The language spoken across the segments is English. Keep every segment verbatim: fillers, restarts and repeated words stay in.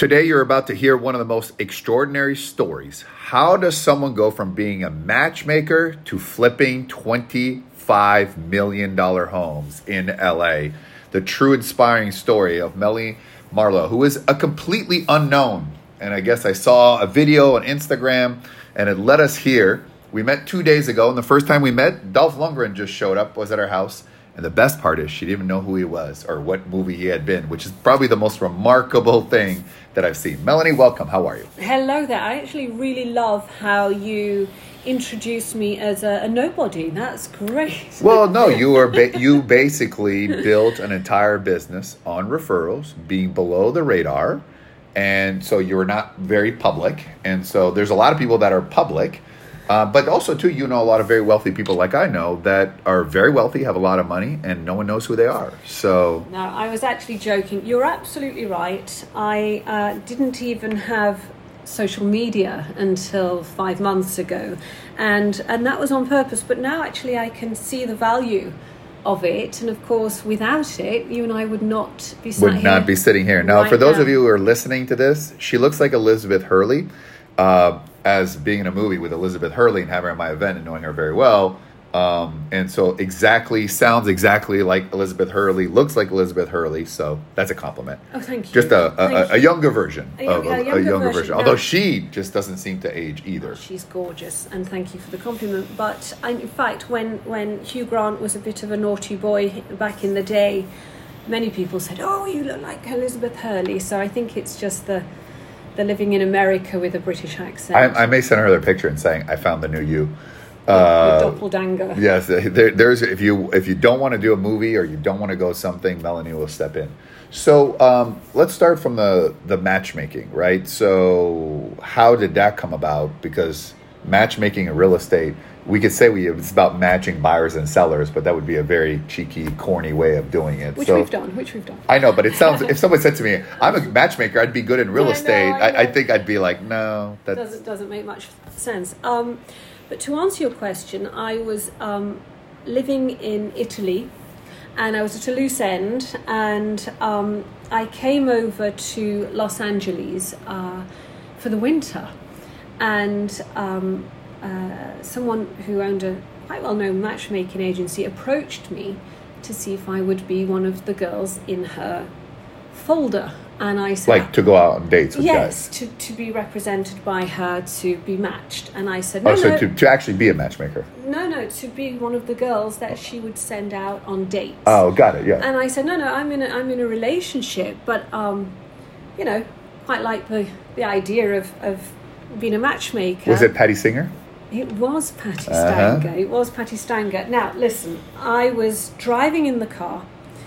Today, you're about to hear one of the most extraordinary stories. How does someone go from being a matchmaker to flipping twenty-five million dollars homes in L A? The true inspiring story of Melanie Marlowe, who is a completely unknown. And I guess I saw a video on Instagram and it led us here. We met two days ago, and the first time we met, Dolph Lundgren just showed up, was at our house. And the best part is she didn't even know who he was or what movie he had been, which is probably the most remarkable thing that I've seen. Melanie, welcome. How are you? Hello there. I actually really love how you introduced me as a, a nobody. That's great. Well, no, you were ba- you basically built an entire business on referrals, being below the radar. And so you were not very public. And so there's a lot of people that are public. Uh, but also, too, you know a lot of very wealthy people like I know that are very wealthy, have a lot of money, and no one knows who they are. So no, I was actually joking. You're absolutely right. I uh, didn't even have social media until five months ago. And, and that was on purpose. But now, actually, I can see the value of it. And, of course, without it, you and I would not be sat would here not be sitting here. Now, right for those now. of you who are listening to this, she looks like Elizabeth Hurley. Uh, as being in a movie with Elizabeth Hurley and having her at my event and knowing her very well. Um, and so exactly, sounds exactly like Elizabeth Hurley, looks like Elizabeth Hurley. So that's a compliment. Oh, thank you. Just a, a, Thank a, a younger version A of young- a, a younger a younger version, version. no. Although she just doesn't seem to age either. She's gorgeous, and thank you for the compliment. But I, in fact, when, when Hugh Grant was a bit of a naughty boy back in the day, many people said, oh, you look like Elizabeth Hurley. So I think it's just the... the living in America with a British accent. I, I may send her the picture and saying, I found the new you. Your Uh, doppelganger. yes, there, there's if you if you don't want to do a movie or you don't want to go something, Melanie will step in. So um, let's start from the, the matchmaking, right? So how did that come about? Because matchmaking in real estate, we could say we it's about matching buyers and sellers, but that would be a very cheeky, corny way of doing it. Which so, we've done, which we've done. I know, but it sounds, if someone said to me, I'm a matchmaker, I'd be good in real I know, estate, I I, I know. think I'd be like, no, that Doesn't, doesn't make much sense. Um, but to answer your question, I was um, living in Italy, and I was at a loose end, and um, I came over to Los Angeles uh, for the winter. And um, uh, someone who owned a quite well-known matchmaking agency approached me to see if I would be one of the girls in her folder. And I said... like to go out on dates with yes, guys. to, to be represented by her, to be matched. And I said, no, Oh, so no, to, to actually be a matchmaker. no, no, to be one of the girls that she would send out on dates. Oh, got it, yeah. And I said, no, no, I'm in a, I'm in a relationship, but, um, you know, quite like the, the idea of, of being a matchmaker. Was it Patty Singer? It was Patty Uh-huh. Stanger. It was Patty Stanger. Now, listen, I was driving in the car,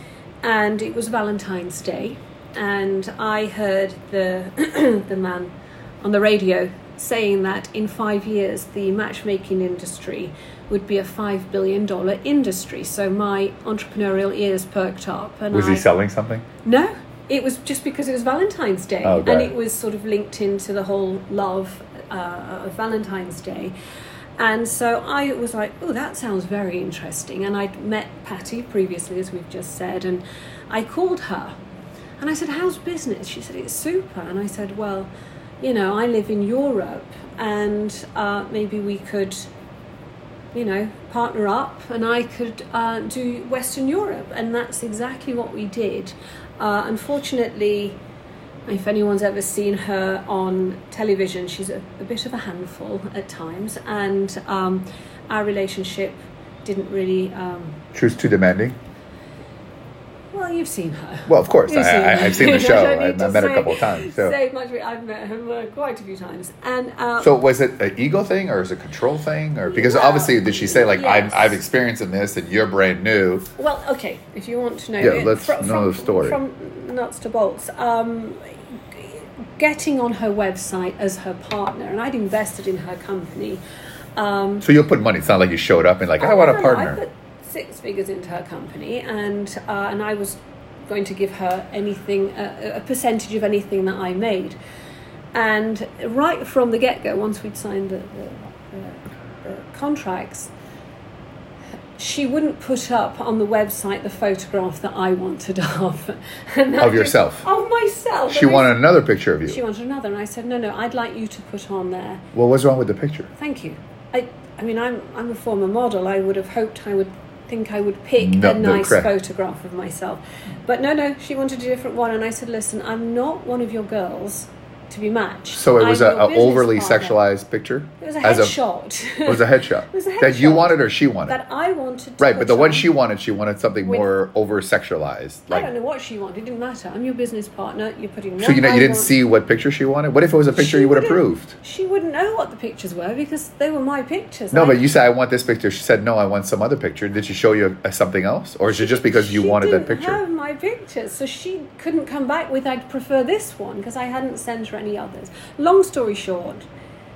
and it was Valentine's Day, and I heard the the man on the radio saying that in five years the matchmaking industry would be a five billion dollar industry. So my entrepreneurial ears perked up, and Was I, he selling something? No, it was just because it was Valentine's Day, Oh, got and it. it was sort of linked into the whole love uh, of Valentine's Day. And so I was like, oh, that sounds very interesting. And I'd met Patty previously, as we've just said, and I called her. And I said, how's business? She said, it's super. And I said, well, you know, I live in Europe, and uh, maybe we could, you know, partner up, and I could uh, do Western Europe. And that's exactly what we did. Uh, unfortunately, if anyone's ever seen her on television, she's a, a bit of a handful at times, and um, our relationship didn't really... Um, She was too demanding? well, you've seen her. Well, of course. You've I, seen I, her. I've seen the I show. don't I, need I to met her a say- couple of times. So. Say much, I've met her uh, quite a few times. And uh, So was it an ego thing or is it a control thing? Or because Well, obviously, did she say like yes. I'm, I've experienced in this and you're brand new? well, okay, if you want to know, Yeah, it, let's fro- know from, the story. From nuts to bolts. Um, getting on her website as her partner, and I'd invested in her company. Um, So you'll put money. It's not like you showed up and like I Oh, want a no, no, I partner. put six figures into her company, and uh, and I was going to give her anything, uh, a percentage of anything that I made. And right from the get-go, once we'd signed the, the, the, the contracts, she wouldn't put up on the website the photograph that I wanted of. And that Of yourself? Just, of myself. She And I- wanted another picture of you. She wanted another, and I said, no, no, I'd like you to put on there. Well, what's wrong with the picture? Thank you. I, I mean, I'm, I'm a former model. I would have hoped I would think I would pick No, a no, nice correct. photograph of myself. But no, no, she wanted a different one, and I said, listen, I'm not one of your girls to be matched. So it was I'm a, your a business overly partner. sexualized picture? It was a As headshot. It was a headshot. It was a That you headshot. wanted or she wanted? That I wanted to Right, but put the one on. she wanted, she wanted something With- more over sexualized. I Like, don't know what she wanted. It didn't matter. I'm your business partner. You're putting so one you know, I you didn't want- see what picture she wanted? What if it was a picture She you would have wouldn't- approved? She wouldn't know what the pictures were because they were my pictures. No, I- but you said, I want this picture. She said, no, I want some other picture. Did she show you uh, something else? Or is it just because you she wanted that didn't picture? have my pictures, so she couldn't come back with I'd prefer this one because I hadn't sent her any others. Long story short,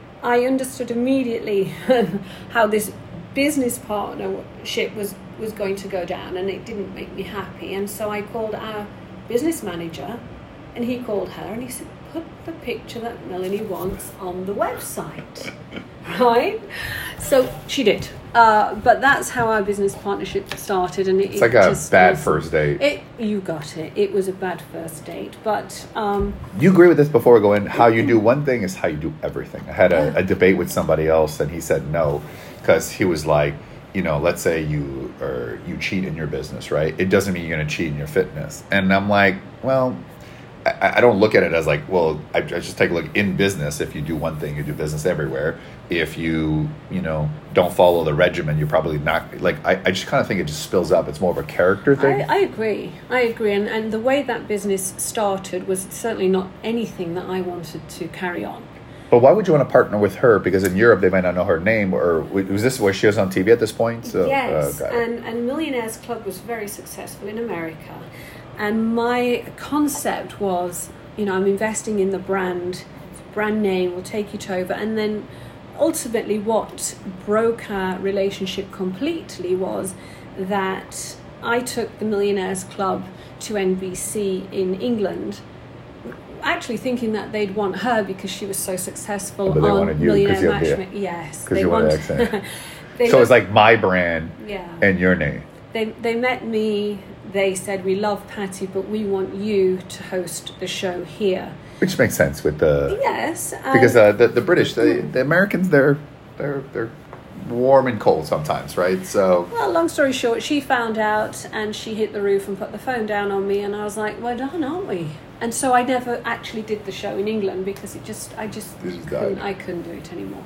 I understood immediately how this business partnership was was going to go down, and it didn't make me happy. And so I called our business manager, and he called her, and he said, put the picture that Melanie wants on the website. Right? So she did. Uh, but that's how our business partnership started, and it, It's like a just bad wasn't- first date. It, you got it. It was a bad first date, but um, You agree with this before we go in? How you do one thing is how you do everything. I had a, a debate with somebody else, and he said no, because he was like, you know, let's say you or you cheat in your business, right? It doesn't mean you're going to cheat in your fitness. And I'm like, well, I, I don't look at it as like, well, I, I just take a look in business. If you do one thing, you do business everywhere. If you, you know, don't follow the regimen, you're probably not like, I, I just kind of think it just spills up. It's more of a character thing. I, I agree. I agree. And, and the way that business started was certainly not anything that I wanted to carry on. But why would you want to partner with her? Because in Europe, they might not know her name. Or was this where she was on T V at this point? So, yes, uh, got it. and, and Millionaires Club was very successful in America. And my concept was, you know, I'm investing in the brand, brand name will take it over. And then ultimately what broke our relationship completely was that I took the Millionaires Club to N B C in England, actually thinking that they'd want her because she was so successful But they on wanted you 'cause Millionaire you have the- Matchmaking. Yes, 'cause they you want want. an accent. they So it's looked- like my brand yeah. and your name. They they met me. They said, we love Patty, but we want you to host the show here. Which makes sense with the... Yes. um, Because uh, the, the British, the, the Americans, they're, they're, they're warm and cold sometimes, right? So... Well, long story short, she found out and she hit the roof and put the phone down on me, and I was like, well done, aren't we? And so I never actually did the show in England because it just, I just You just couldn't, died. I couldn't do it anymore.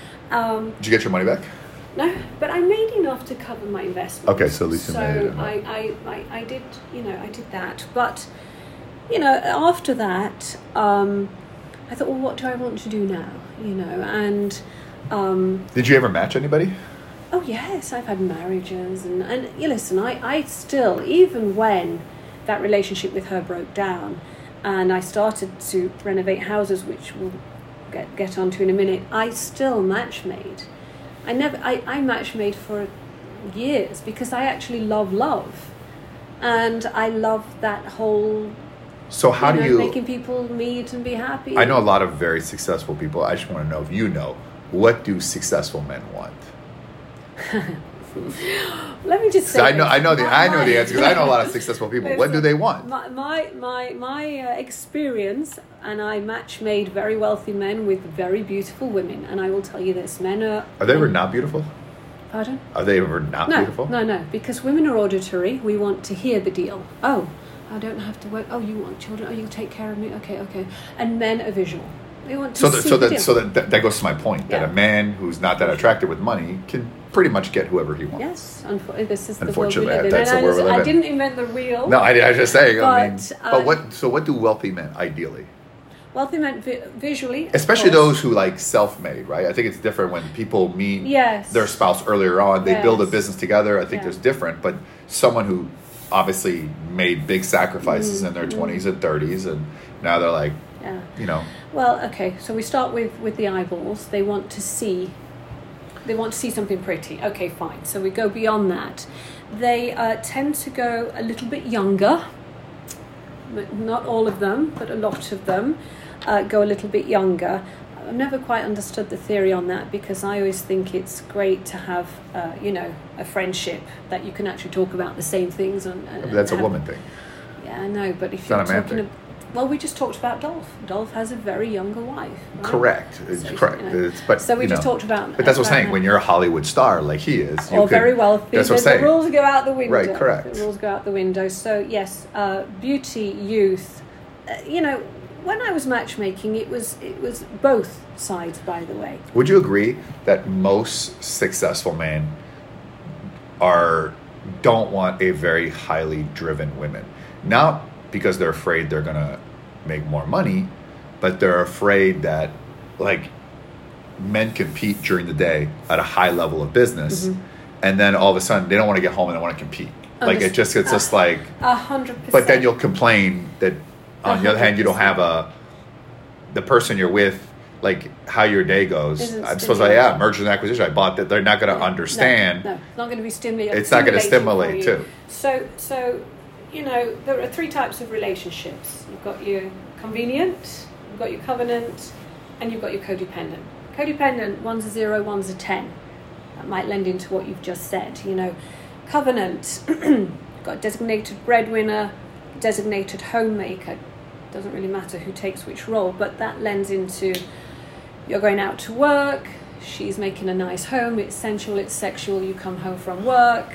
Um, Did you get your money back? no, but I made enough to cover my investment. Okay, so at least you so made enough. I, I, I, I did, you know, I did that. But, you know, after that, um, I thought, well, what do I want to do now? You know, and... Um, Did you ever match anybody? Oh yes, I've had marriages, and and you listen, I, I still, even when that relationship with her broke down, and I started to renovate houses, which we'll get get onto in a minute, I still match made. I never, I, I match made for years because I actually love love, and I love that whole. So how you know, do you... making people meet and be happy? I know a lot of very successful people. I just want to know if you know, what do successful men want? Let me just say. So I know, this. I know the, My- I know my- the answer because I know a lot of successful people. What do Listen, they want? My my my, my uh, experience, and I match made very wealthy men with very beautiful women, and I will tell you this: men are. Are they ever not beautiful? Pardon? Are they ever not No, beautiful? no, no. Because women are auditory. We want to hear the deal. Oh, I don't have to work. Oh, you want children? Oh, you take care of me. Okay, okay. And men are visual. They want to So, see that, so the that deal. so that, that that goes to my point that Yeah. a man who's not that attractive with money can pretty much get whoever he wants. Yes, unfo- this is the world we Unfortunately, live in. that's And the I, world we was- live I in. didn't invent the wheel. No, I, I was just saying. I mean, But, but uh, what? So what do wealthy men ideally? Wealthy men vi- visually, of Especially course. those who like self-made, right? I think it's different when people meet Yes. their spouse earlier on. They build a Yes. business together. I think Yeah. there's different, but someone who obviously made big sacrifices in their twenties and thirties, and now they're like, Yeah. you know, Well, okay. So we start with with the eyeballs. They want to see. They want to see something pretty. Okay, fine. So we go beyond that. They uh, tend to go a little bit younger. But not all of them, but a lot of them uh, go a little bit younger. I've never quite understood the theory on that, because I always think it's great to have, uh, you know, a friendship that you can actually talk about the same things. And, and That's a have, woman thing. Yeah, I know, but if It's you're not a man talking thing. about, well, we just talked about Dolph. Dolph has a very younger wife. Right? Correct. It's So, correct. you know, It's, but so we you just know, talked about. But that's what I'm about saying. When you're a Hollywood star like he is, you or could, very wealthy, That's what I'm the, the saying. rules go out the window. Right, correct. The rules go out the window. So yes, uh, beauty, youth. Uh, you know, when I was matchmaking, it was it was both sides. By the way, Would you agree that most successful men are don't want a very highly driven women? Not because they're afraid they're gonna make more money, but they're afraid that like men compete during the day at a high level of business, Mm-hmm. and then all of a sudden they don't want to get home and they want to compete. Like it just it's just like a hundred percent. but then you'll complain that on the other hand you don't have a the person you're with, like how your day goes. Isn't I'm supposed to say, stimulating. yeah, merger and acquisition. I bought that. They're not going to No, understand. No, no, it's not going to be stimulating. It's not going to stimulate too. So, so you know, there are three types of relationships. You've got your convenient, you've got your covenant, and you've got your codependent. Codependent, one's a zero, one's a ten. That might lend into what you've just said. You know, covenant, you've got a designated breadwinner, designated homemaker. Doesn't really matter who takes which role, but that lends into you're going out to work, she's making a nice home, it's sensual, it's sexual, you come home from work,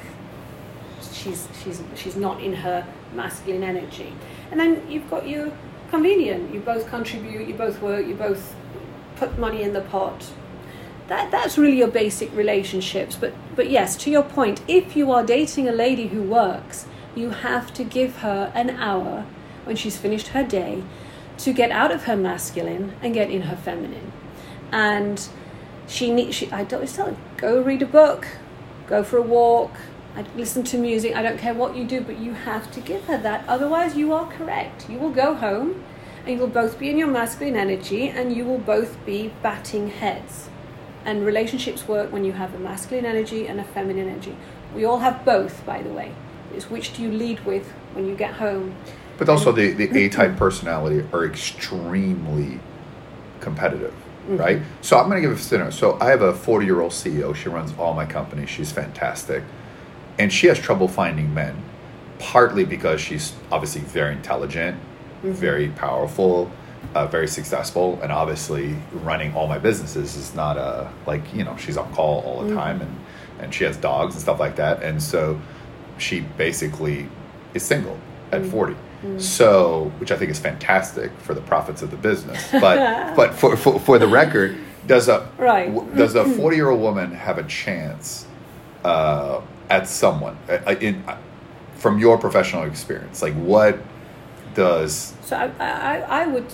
she's she's she's not in her masculine energy. And then you've got your convenient, you both contribute, you both work, you both put money in the pot. That that's really your basic relationships. But but yes, to your point, if you are dating a lady who works, you have to give her an hour when she's finished her day to get out of her masculine and get in her feminine. And she needs, she, I don't tell her, go read a book, go for a walk, I listen to music, I don't care what you do, but you have to give her that. Otherwise, you are correct. You will go home and you will both be in your masculine energy and you will both be batting heads. And relationships work when you have a masculine energy and a feminine energy. We all have both, by the way. It's which do you lead with when you get home. But also the, the A-type personality are extremely competitive, mm-hmm. right? So I'm going to give a scenario. So I have a forty-year-old C E O. She runs all my companies. She's fantastic. And she has trouble finding men, partly because she's obviously very intelligent, mm-hmm. very powerful, uh, very successful, and obviously running all my businesses is not a, like, you know, she's on call all the mm-hmm. time, and, and she has dogs and stuff like that. And so she basically is single at mm-hmm. forty. Mm. So, which I think is fantastic for the profits of the business, but but for, for for the record, does a right. w- does a forty year old woman have a chance uh, at someone uh, in uh, from your professional experience? Like, what does? So I, I I would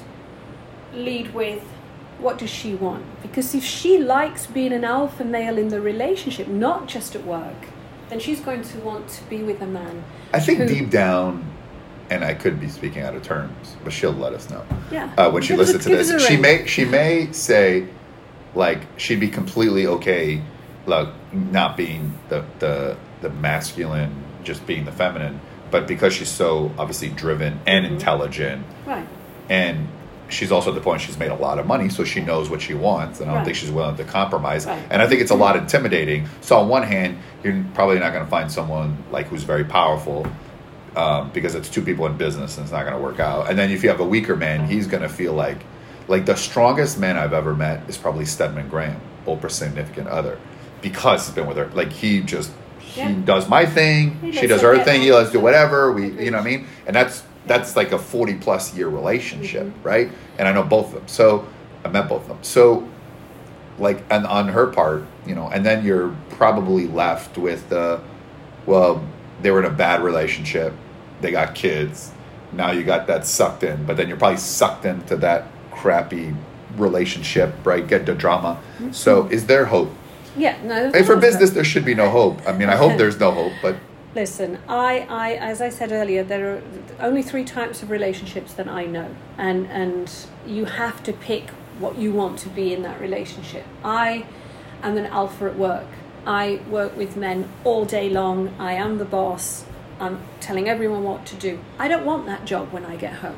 lead with, what does she want? Because if she likes being an alpha male in the relationship, not just at work, then she's going to want to be with a man. I think who, deep down. And I could be speaking out of terms, but she'll let us know. Yeah. Uh, when she give listens us, to give this, us a she ring. may she may say, like, she'd be completely okay, like, not being the the the masculine, just being the feminine, but because she's so obviously driven and mm-hmm. intelligent, right? And she's also at the point she's made a lot of money, so she knows what she wants, and I don't right. think she's willing to compromise. Right. And I think it's a lot intimidating. So on one hand, you're probably not going to find someone like who's very powerful. Um, because it's two people in business and it's not going to work out. And then if you have a weaker man, he's going to feel like, like the strongest man I've ever met is probably Stedman Graham, Oprah's significant other, because he's been with her. Like he just, yeah. he does my thing, he she does her thing, he lets do whatever. We, Agreed. you know what I mean? And that's that's like a forty plus year relationship, mm-hmm. right? And I know both of them. So I met both of them. So like, and on her part, you know, and then you're probably left with the, well, they were in a bad relationship. They got kids. Now you got that sucked in, but then you're probably sucked into that crappy relationship, right? Get the drama. Mm-hmm. So is there hope? Yeah, no. And for business, hope. There should be no hope. I mean, I hope there's no hope, but... Listen, I, I, as I said earlier, there are only three types of relationships that I know. And, and you have to pick what you want to be in that relationship. I am an alpha at work. I work with men all day long. I am the boss. I'm telling everyone what to do. I don't want that job when I get home.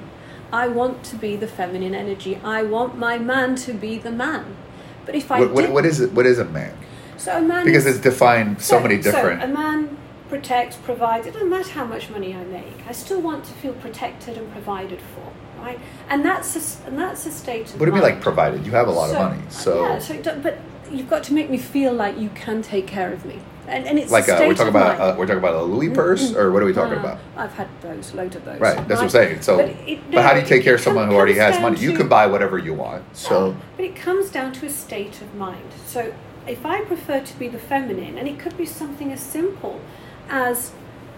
I want to be the feminine energy. I want my man to be the man. But if I what, what, didn't, what is it? What is a man? so a man Because is, it's defined so, so many different. So a man protects, provides. It doesn't matter how much money I make. I still want to feel protected and provided for, right? And that's a, and that's a state of What do you mean, mind. like provided? You have a lot So- of money, so yeah. So, it don't- but you've got to make me feel like you can take care of me, and and it's like a uh, state we're talking of about mind. uh, we're talking about a Louis purse, or what are we talking Uh, about? I've had those, loads of those. Right, that's what I'm saying. So, But but, it- how do no, you take it care of com- someone who already comes has down money? You to- can buy whatever you want. So, Yeah, but it comes down to a state of mind. So if I prefer to be the feminine, and it could be something as simple as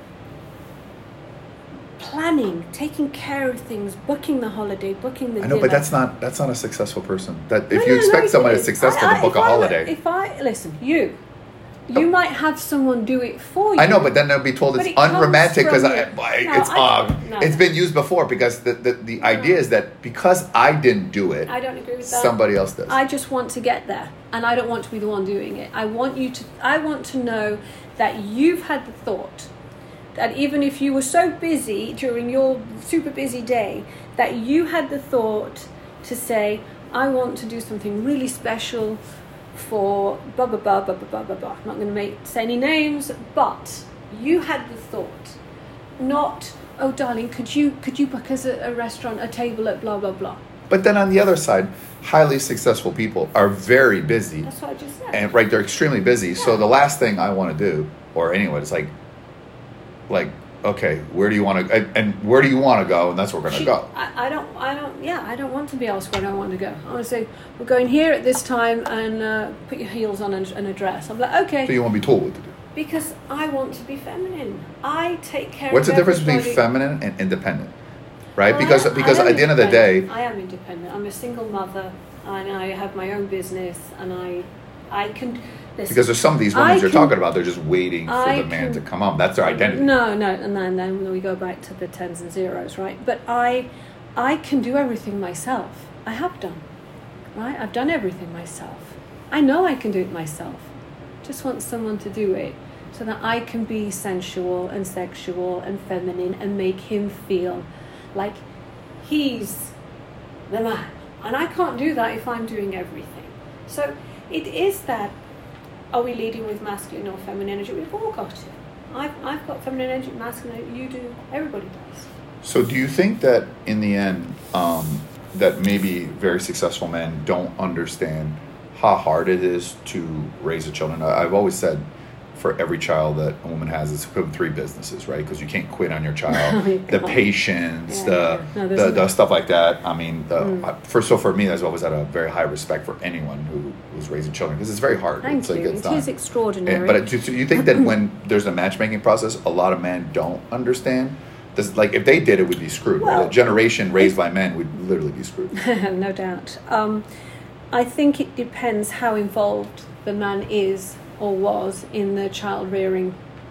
planning, taking care of things, booking the holiday, booking the I know, dinner. but that's not that's not a successful person. That if No, you no, expect no, someone it that's is. successful I- to I- book a if I were- holiday, If I listen, you, you Oh. might have someone do it for you. I know, but then they'll be told But it's it comes unromantic because from I, the- I- No, it's I- um, no. it's been used before because the the, the idea is that because I didn't do it, I don't agree with that. somebody else does. I just want to get there, and I don't want to be the one doing it. I want you to. I want to know that you've had the thought that even if you were so busy during your super busy day, that you had the thought to say, "I want to do something really special for blah blah blah blah blah blah blah blah." I'm not going to make say any names, but you had the thought, not, "Oh, darling, could you could you book us a, a restaurant, a table at blah blah blah." But then on the other side, highly successful people are very busy. That's what I just said. And right, they're extremely busy. So Yeah. the last thing I want to do, or anyone, is like, like, okay, where do you want to, and, and where do you want to go? And that's where we're going to She- go. I, I don't, I don't, yeah, I don't want to be asked where I want to go. I want to say, we're going here at this time, and uh, put your heels on and, and a dress. I'm like, okay, So you want to be told what to do. because I want to be feminine. I take care What's of the difference everybody. between feminine and independent? Right? I Because am- because I am at the end of the day, independent. I am independent. I'm a single mother, and I have my own business, and I, I can. Listen, because there's some of these women I you're can- talking about, they're just waiting for I the man can- to come up. That's their identity. No, no, and then, then we go back to the tens and zeros, right? But I, I can do everything myself. I have done, right? I've done everything myself. I know I can do it myself. Just want someone to do it so that I can be sensual and sexual and feminine and make him feel like he's the man. And I can't do that if I'm doing everything. So it is that, are we leading with masculine or feminine energy? We've all got it. I've, I've got feminine energy, masculine energy, you do, everybody does. So do you think that in the end, um, that maybe very successful men don't understand how hard it is to raise a children? I- I've always said for every child that a woman has, it's equivalent to three businesses, right? Because you can't quit on your child. You the can't. patience, Yeah, the, yeah. No, there's the a- the stuff like that. I mean, the, Mm. I, for so for me, I've always had a very high respect for anyone who who's raising children because it's very hard. Thank it's you. Like, it's It not- is extraordinary. And- but it, do you think that when there's a matchmaking process, a lot of men don't understand? This, like if they did, it would be screwed. right? Well, A generation raised by men would literally be screwed. No doubt. Um, I think it depends how involved the man is or was in the child rearing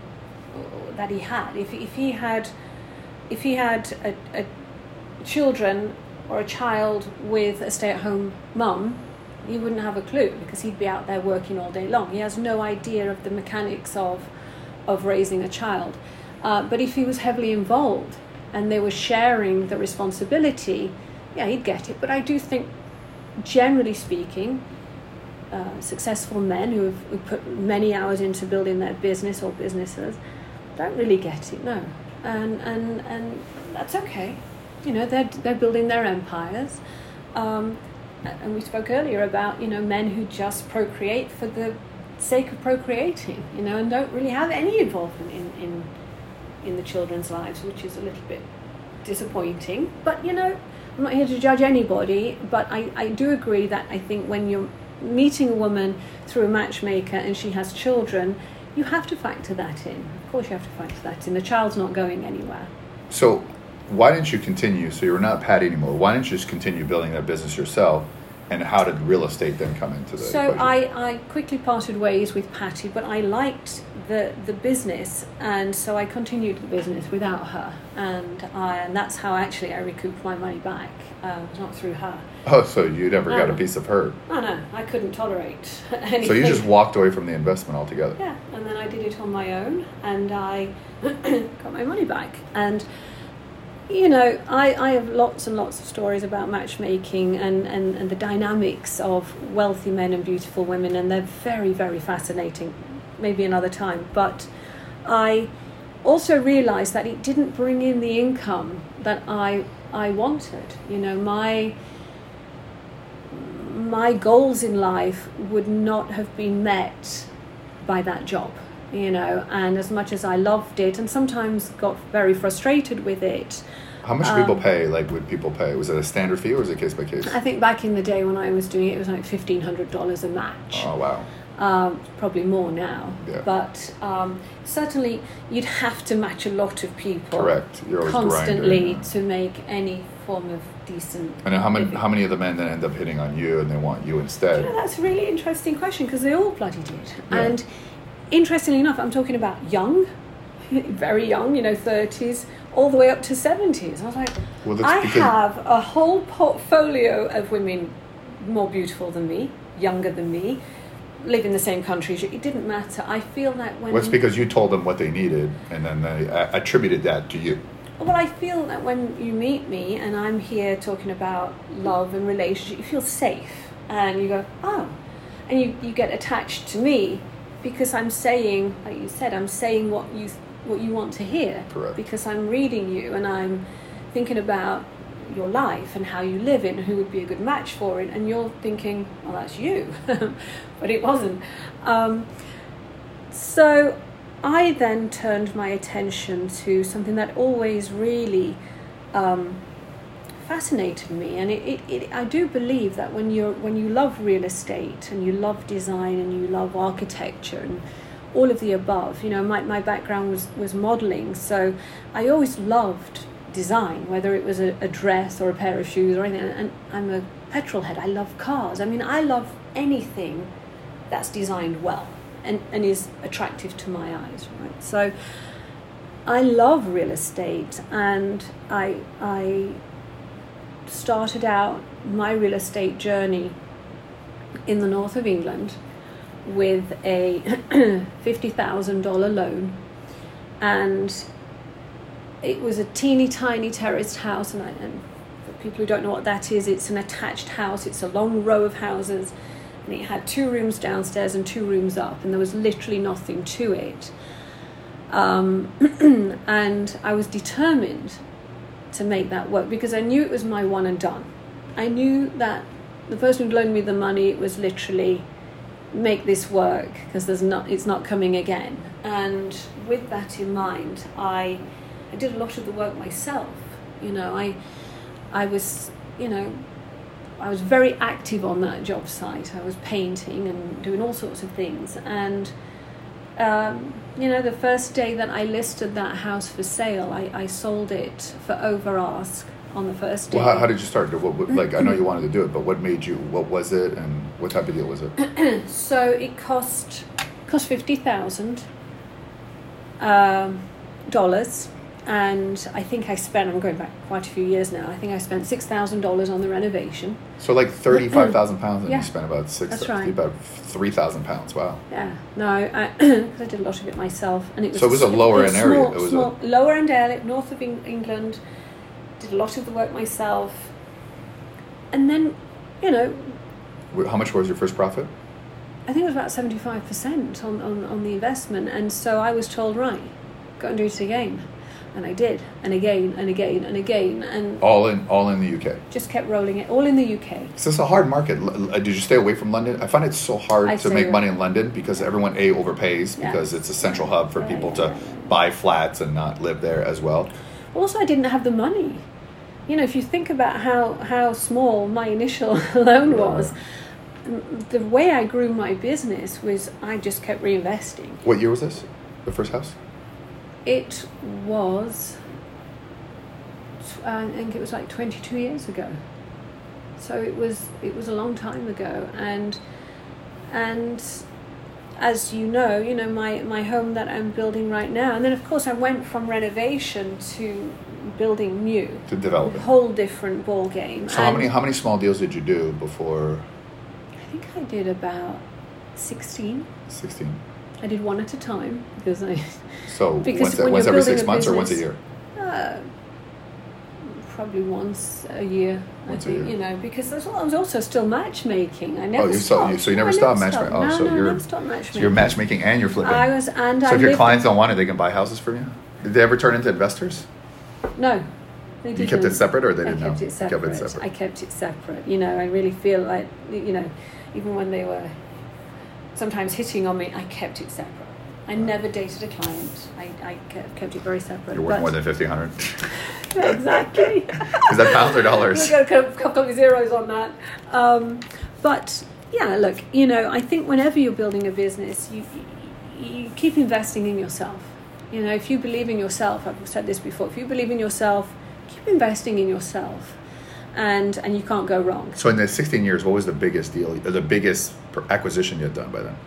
that he had. If if he had, if he had a, a children or a child with a stay-at-home mum, he wouldn't have a clue because he'd be out there working all day long. He has no idea of the mechanics of of raising a child. Uh, but if he was heavily involved and they were sharing the responsibility, yeah, he'd get it. But I do think, generally speaking, uh, successful men who have who put many hours into building their business or businesses don't really get it, no. And and and that's okay. You know, they're they're building their empires. Um, and we spoke earlier about, you know, men who just procreate for the sake of procreating, you know, and don't really have any involvement in, in in the children's lives, which is a little bit disappointing. But, you know, I'm not here to judge anybody, but I, I do agree that I think when you're meeting a woman through a matchmaker and she has children, you have to factor that in. Of course you have to factor that in. The child's not going anywhere. So why didn't you continue? So you're not Patty anymore. Why didn't you just continue building that business yourself? And how did real estate then come into the So equation? I, I quickly parted ways with Patty, but I liked the the business, and so I continued the business without her, and I and that's how actually I recouped my money back. Uh, it was not through her. Oh, so you never got a No. piece of her. No, no, I couldn't tolerate anything. So you just walked away from the investment altogether. Yeah, and then I did it on my own, and I got my money back. And you know, I, I have lots and lots of stories about matchmaking and, and, and the dynamics of wealthy men and beautiful women, and they're very, very fascinating. Maybe another time. But I also realised that it didn't bring in the income that I I wanted. You know, my my goals in life would not have been met by that job. You know, and as much as I loved it, and sometimes got very frustrated with it. How much do people um, pay? Like, would people pay? Was it a standard fee or was it case by case? I think back in the day when I was doing it, it was like fifteen hundred dollars a match. Oh, wow. Um, probably more now. Yeah. But um, certainly you'd have to match a lot of people. Correct. You're always constantly grinding. To make any form of decent. And then how many, living. how many of the men then end up hitting on you and they want you instead? You know, that's a really interesting question because they all bloody did. Yeah. And interestingly enough, I'm talking about young, very young, you know, thirties, all the way up to seventies. I was like, well, I have a whole portfolio of women more beautiful than me, younger than me, live in the same country. It didn't matter. I feel that when... Well, it's because you told them what they needed and then they uh, attributed that to you. Well, I feel that when you meet me and I'm here talking about love and relationship, you feel safe and you go, oh, and you, you get attached to me because I'm saying, like you said, I'm saying what you what you want to hear. Correct. Because I'm reading you and I'm thinking about your life and how you live it and who would be a good match for it, and you're thinking, well, that's you. But it wasn't. Um, so I then turned my attention to something that always really um, fascinated me, and it, it, it, I do believe that when you're when you love real estate and you love design and you love architecture and all of the above, you know, my, my background was, was modelling, so I always loved design, whether it was a, a dress or a pair of shoes or anything, and I'm a petrol head. I love cars. I mean, I love anything that's designed well and, and is attractive to my eyes, right? So I love real estate, and I I started out my real estate journey in the north of England with a fifty thousand dollars loan, and it was a teeny tiny terraced house, and, I, and for people who don't know what that is, it's an attached house. It's a long row of houses, and it had two rooms downstairs and two rooms up, and there was literally nothing to it. Um, and I was determined to make that work because I knew it was my one and done. I knew that the person who loaned me the money, it was literally make this work because there's not it's not coming again. And with that in mind, I I did a lot of the work myself. You know, I I was you know I was very active on that job site. I was painting and doing all sorts of things, and um, you know, the first day that I listed that house for sale, I, I sold it for over ask on the first day. Well, how, how did you start? What, what, like, I know you wanted to do it, but what made you? What was it, and what type of deal was it? So it cost cost fifty thousand um, dollars, and I think I spent. I'm going back quite a few years now. I think I spent six thousand dollars on the renovation. So like thirty-five thousand pounds, and yeah, you spent about six. That's right. About three thousand pounds. Wow. Yeah. No, I, I did a lot of it myself, and it was. So it was a lower end area. Small, it was small, a lower end area, north of England. Did a lot of the work myself, and then, you know. How much was your first profit? I think it was about seventy-five percent on, on, on the investment, and so I was told, right, go and do it again, and I did, and again, and again, and again, and all in all in the U K. Just kept rolling it, all in the U K. So it's a hard market. Did you stay away from London? I find it so hard I to make away. money in London because everyone a overpays Yeah. because it's a central hub for Yeah, people yeah, to yeah, yeah. buy flats and not live there as well. Also, I didn't have the money. You know, if you think about how, how small my initial loan was, the way I grew my business was I just kept reinvesting. What year was this? The first house? It was, I think it was like twenty-two years ago. So it was it was a long time ago, and and as you know, you know my, my home that I'm building right now, and then of course I went from renovation to building new, To develop a it. whole different ball game. So how many how many small deals did you do before? I think I did about sixteen. Sixteen. I did one at a time because I. So Because once, when once you're every building six a months or once a business- year? Uh, probably once a year. Once I a think year. you know because there's, I was also still matchmaking. I never. Oh, you stopped. saw, you, so you never I stopped never matchmaking. stopped. Oh, no, so no, you're never stopped matchmaking. so you're matchmaking and you're flipping. I was, and so I if your lived- clients don't want it, they can buy houses from you. Did they ever turn into investors? No. They You kept it didn't. separate, or they I didn't kept know? it separate. Kept it separate. I kept it separate. You know, I really feel like, you know, even when they were sometimes hitting on me, I kept it separate. I never dated a client. I, I kept, kept it very separate. You're worth but- more than fifteen hundred. Exactly. Is that pounds or dollars? We've got a couple of zeros on that. Um, but yeah, look, you know, I think whenever you're building a business, you, you you keep investing in yourself. You know, if you believe in yourself, I've said this before, if you believe in yourself, keep investing in yourself, and and you can't go wrong. So in the sixteen years, what was the biggest deal, or the biggest acquisition you had done by then?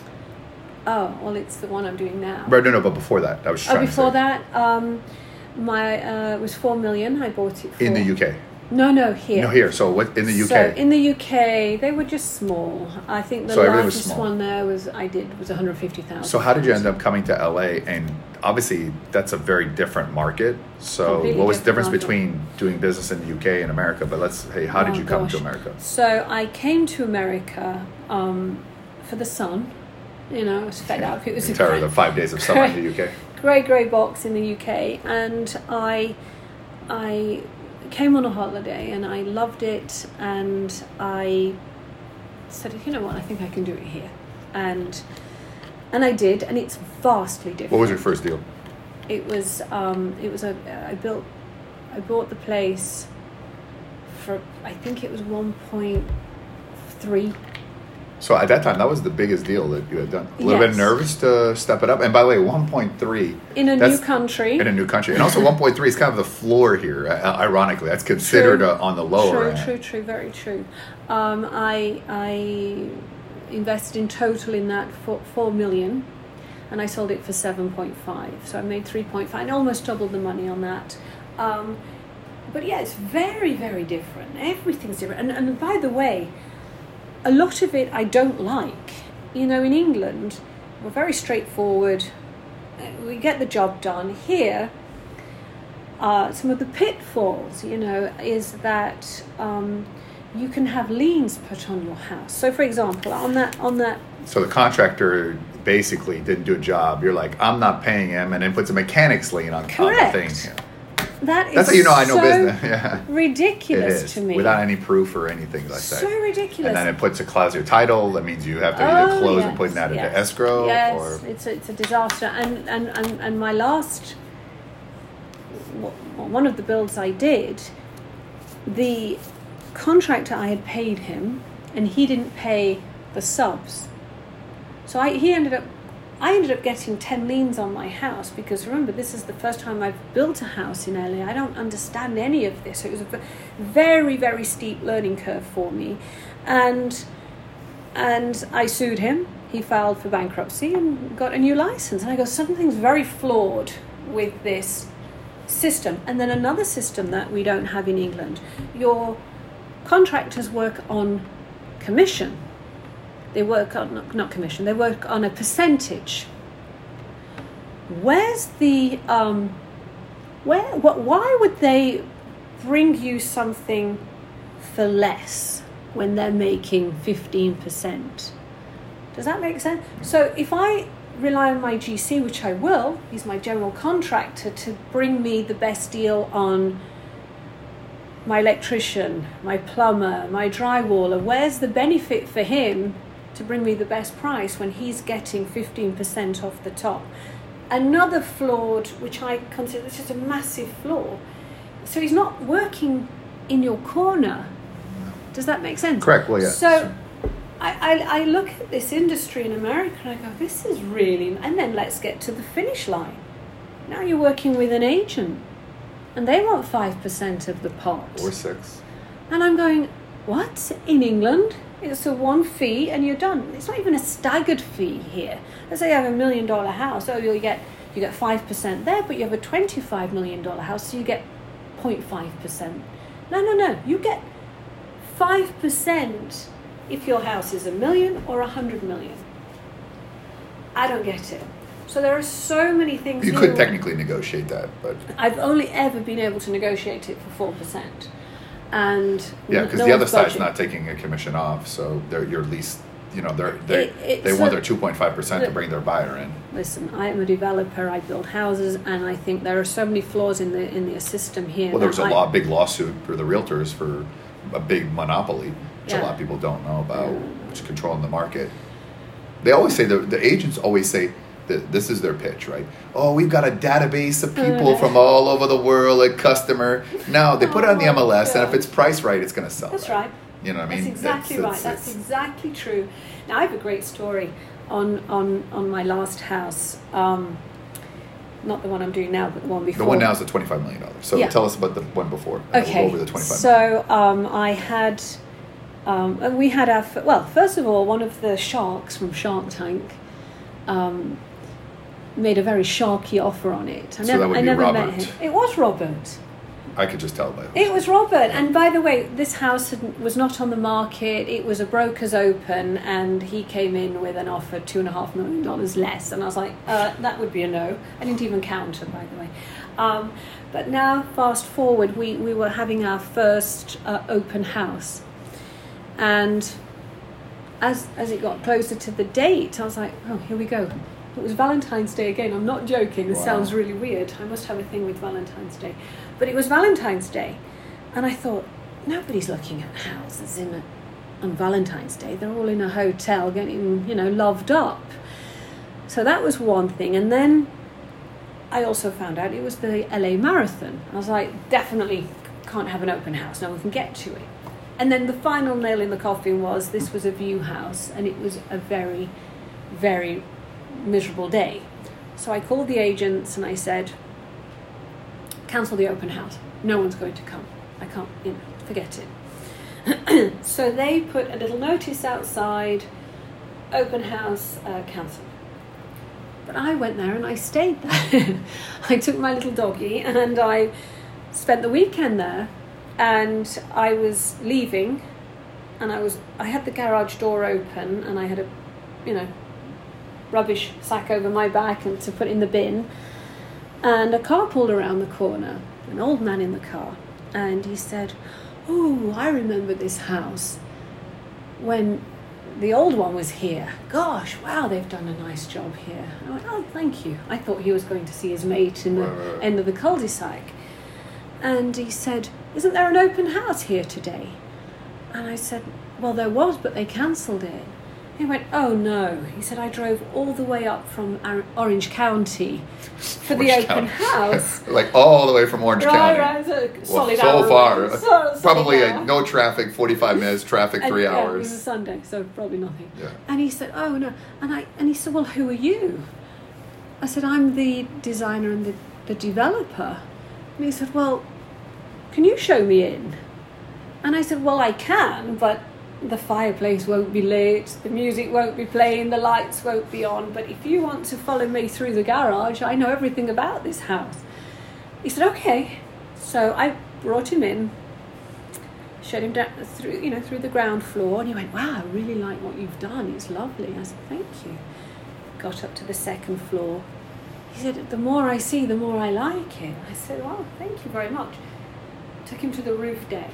Oh, well, it's the one I'm doing now. Right, no, no, but before that, I was just Oh, trying before to say. that, um, my uh, it was four million. I bought it for. In the U K? No, no, here. No, here. So what, in the U K? So in the U K, they were just small. I think the So everything was largest small. one there was I did was one hundred fifty thousand. So how did you end up coming to L A? And obviously, that's a very different market. So Completely what was the difference different market. between doing business in the U K and America? But let's, hey, how did Oh, you come gosh. to America? So I came to America um, for the sun. You know, I was fed up. It was a Entire the five days of summer in the U K. grey, grey box in the U K, and I, I came on a holiday and I loved it, and I said, you know what, I think I can do it here, and and I did, and it's vastly different. What was your first deal? It was um, it was a I built I bought the place for I think it was one point three. So at that time, that was the biggest deal that you had done. A little Yes. bit nervous to step it up. And by the way, one point three. In a that's- new country. In a new country. And also one point three is kind of the floor here, uh, ironically. That's considered True. uh, on the lower True, end. true, true, very true. Um, I I invested in total in that for four million, and I sold it for seven point five. So I made three point five, and almost doubled the money on that. Um, but yeah, it's very, very different. Everything's different. And and by the way, a lot of it I don't like. You know, in England, we're very straightforward. We get the job done. Here, uh, some of the pitfalls, you know, is that um, you can have liens put on your house. So, for example, on that, on that, So the contractor basically didn't do a job. You're like, I'm not paying him, and then puts a mechanic's lien on, on the Correct. thing. Yeah. that is That's how you know I know so business. Yeah. It ridiculous is. to me. Without any proof or anything like so that. ridiculous. And then it puts a clause your title. That means you have to either Oh, close yes, and put that yes. into escrow. Yes, Or it's a, it's a disaster. And, and, and, and my last, well, one of the builds I did, the contractor, I had paid him, and he didn't pay the subs. So I he ended up, I ended up getting ten liens on my house, because remember, this is the first time I've built a house in L A. I don't understand any of this. So it was a v- very, very steep learning curve for me. And and I sued him. He filed for bankruptcy and got a new license. And I go, something's very flawed with this system. And then another system that we don't have in England. Your contractors work on commission. They work on, not commission, they work on a percentage. Where's the, um, where, what, why would they bring you something for less when they're making fifteen percent? Does that make sense? So if I rely on my G C, which I will, he's my general contractor, to bring me the best deal on my electrician, my plumber, my drywaller, where's the benefit for him to bring me the best price when he's getting fifteen percent off the top? Another flawed, which I consider this is a massive flaw. So he's not working in your corner. Does that make sense? correct. Well, yeah. So I, I, I look at this industry in America and I go, this is really... And then let's get to the finish line. Now you're working with an agent and they want five percent of the pot. Or six. And I'm going, what? In England, it's a one fee and you're done. It's not even a staggered fee here. Let's say you have a million dollar house. Oh, you get you get five percent there, but you have a twenty-five million dollar house, so you get zero point five percent. No, no, no. You get five percent if your house is a million or a hundred million. I don't get it. So there are so many things. You here could where- technically negotiate that, but I've only ever been able to negotiate it for four percent, and yeah, n- because no the other one's side's budging. not taking a commission off, so they're your least. You know, they're they It- it's they want a- their two point five percent to the- bring their buyer in. Listen, I am a developer. I build houses, and I think there are so many flaws in the in the system here. Well, there was that a I- law, big lawsuit for the realtors for a big monopoly, which a Yeah. lot of people don't know about, which is controlling the market. They always say, the, the agents always say that this is their pitch, right? Oh, we've got a database of people Uh. from all over the world, a customer. No, they put it on the Oh, M L S, and if God. it's priced right, it's going to sell. That's right. right. You know what I mean? That's exactly That's- right. that's- That's it's- exactly true. Now I have a great story on on on my last house. Um, not the one I'm doing now, but the one before. The one now is the twenty-five million dollars. So Yeah. tell us about the one before. and Okay. We'll go over the twenty-five million. So um, I had, um, and we had our f- well. First of all, one of the sharks from Shark Tank um, made a very sharky offer on it. I So never, that would I be never met Robert. him. It was Robert. I could just tell by the It was Robert. And by the way, this house had, was not on the market. It was a broker's open, and he came in with an offer two and a half million dollars less. And I was like, uh, that would be a no. I didn't even counter, by the way. Um, but now, fast forward, we, we were having our first uh, open house. And as as it got closer to the date, I was like, oh, here we go. It was Valentine's Day again. I'm not joking. This Wow. sounds really weird. I must have a thing with Valentine's Day. But it was Valentine's Day. And I thought, nobody's looking at houses in a, on Valentine's Day. They're all in a hotel getting, you know, loved up. So that was one thing. And then I also found out it was the L A Marathon. I was like, definitely can't have an open house. No one can get to it. And then the final nail in the coffin was this was a view house, and it was a very, very miserable day. So I called the agents and I said, cancel the open house. No one's going to come. I can't, you know, forget it. So they put a little notice outside, open house uh, cancelled. But I went there and I stayed there. I took my little doggy and I spent the weekend there. And I was leaving, and I was I had the garage door open, and I had a, you know, rubbish sack over my back and to put in the bin. And a car pulled around the corner, an old man in the car, and he said, "Oh, I remember this house when the old one was here. Gosh, wow, they've done a nice job here." I went, "Oh, thank you." I thought he was going to see his mate in the Right, right. end of the cul-de-sac. And he said, "Isn't there an open house here today?" And I said, "Well, there was, but they cancelled it." He went, "Oh no." He said, "I drove all the way up from Ar- Orange County for the Orange open County. house." Like all the way from Orange Right, County. right, so Well, solid so hour. far, So- solid probably hour. uh, no traffic, forty-five minutes, traffic, And, three yeah, it was a hours. Sunday, so probably nothing. Yeah. And he said, "Oh no," and I and he said, "Well, who are you?" I said, "I'm the designer and the, the developer." And he said, "Well, can you show me in?" And I said, "Well, I can, but the fireplace won't be lit, the music won't be playing, the lights won't be on. But if you want to follow me through the garage, I know everything about this house." He said, "Okay." So I brought him in, showed him down through, you know, through the ground floor, and he went, "Wow, I really like what you've done. It's lovely." I said, "Thank you." Got up to the second floor. He said, "The more I see, the more I like it." I said, "Well, thank you very much." Took him to the roof deck.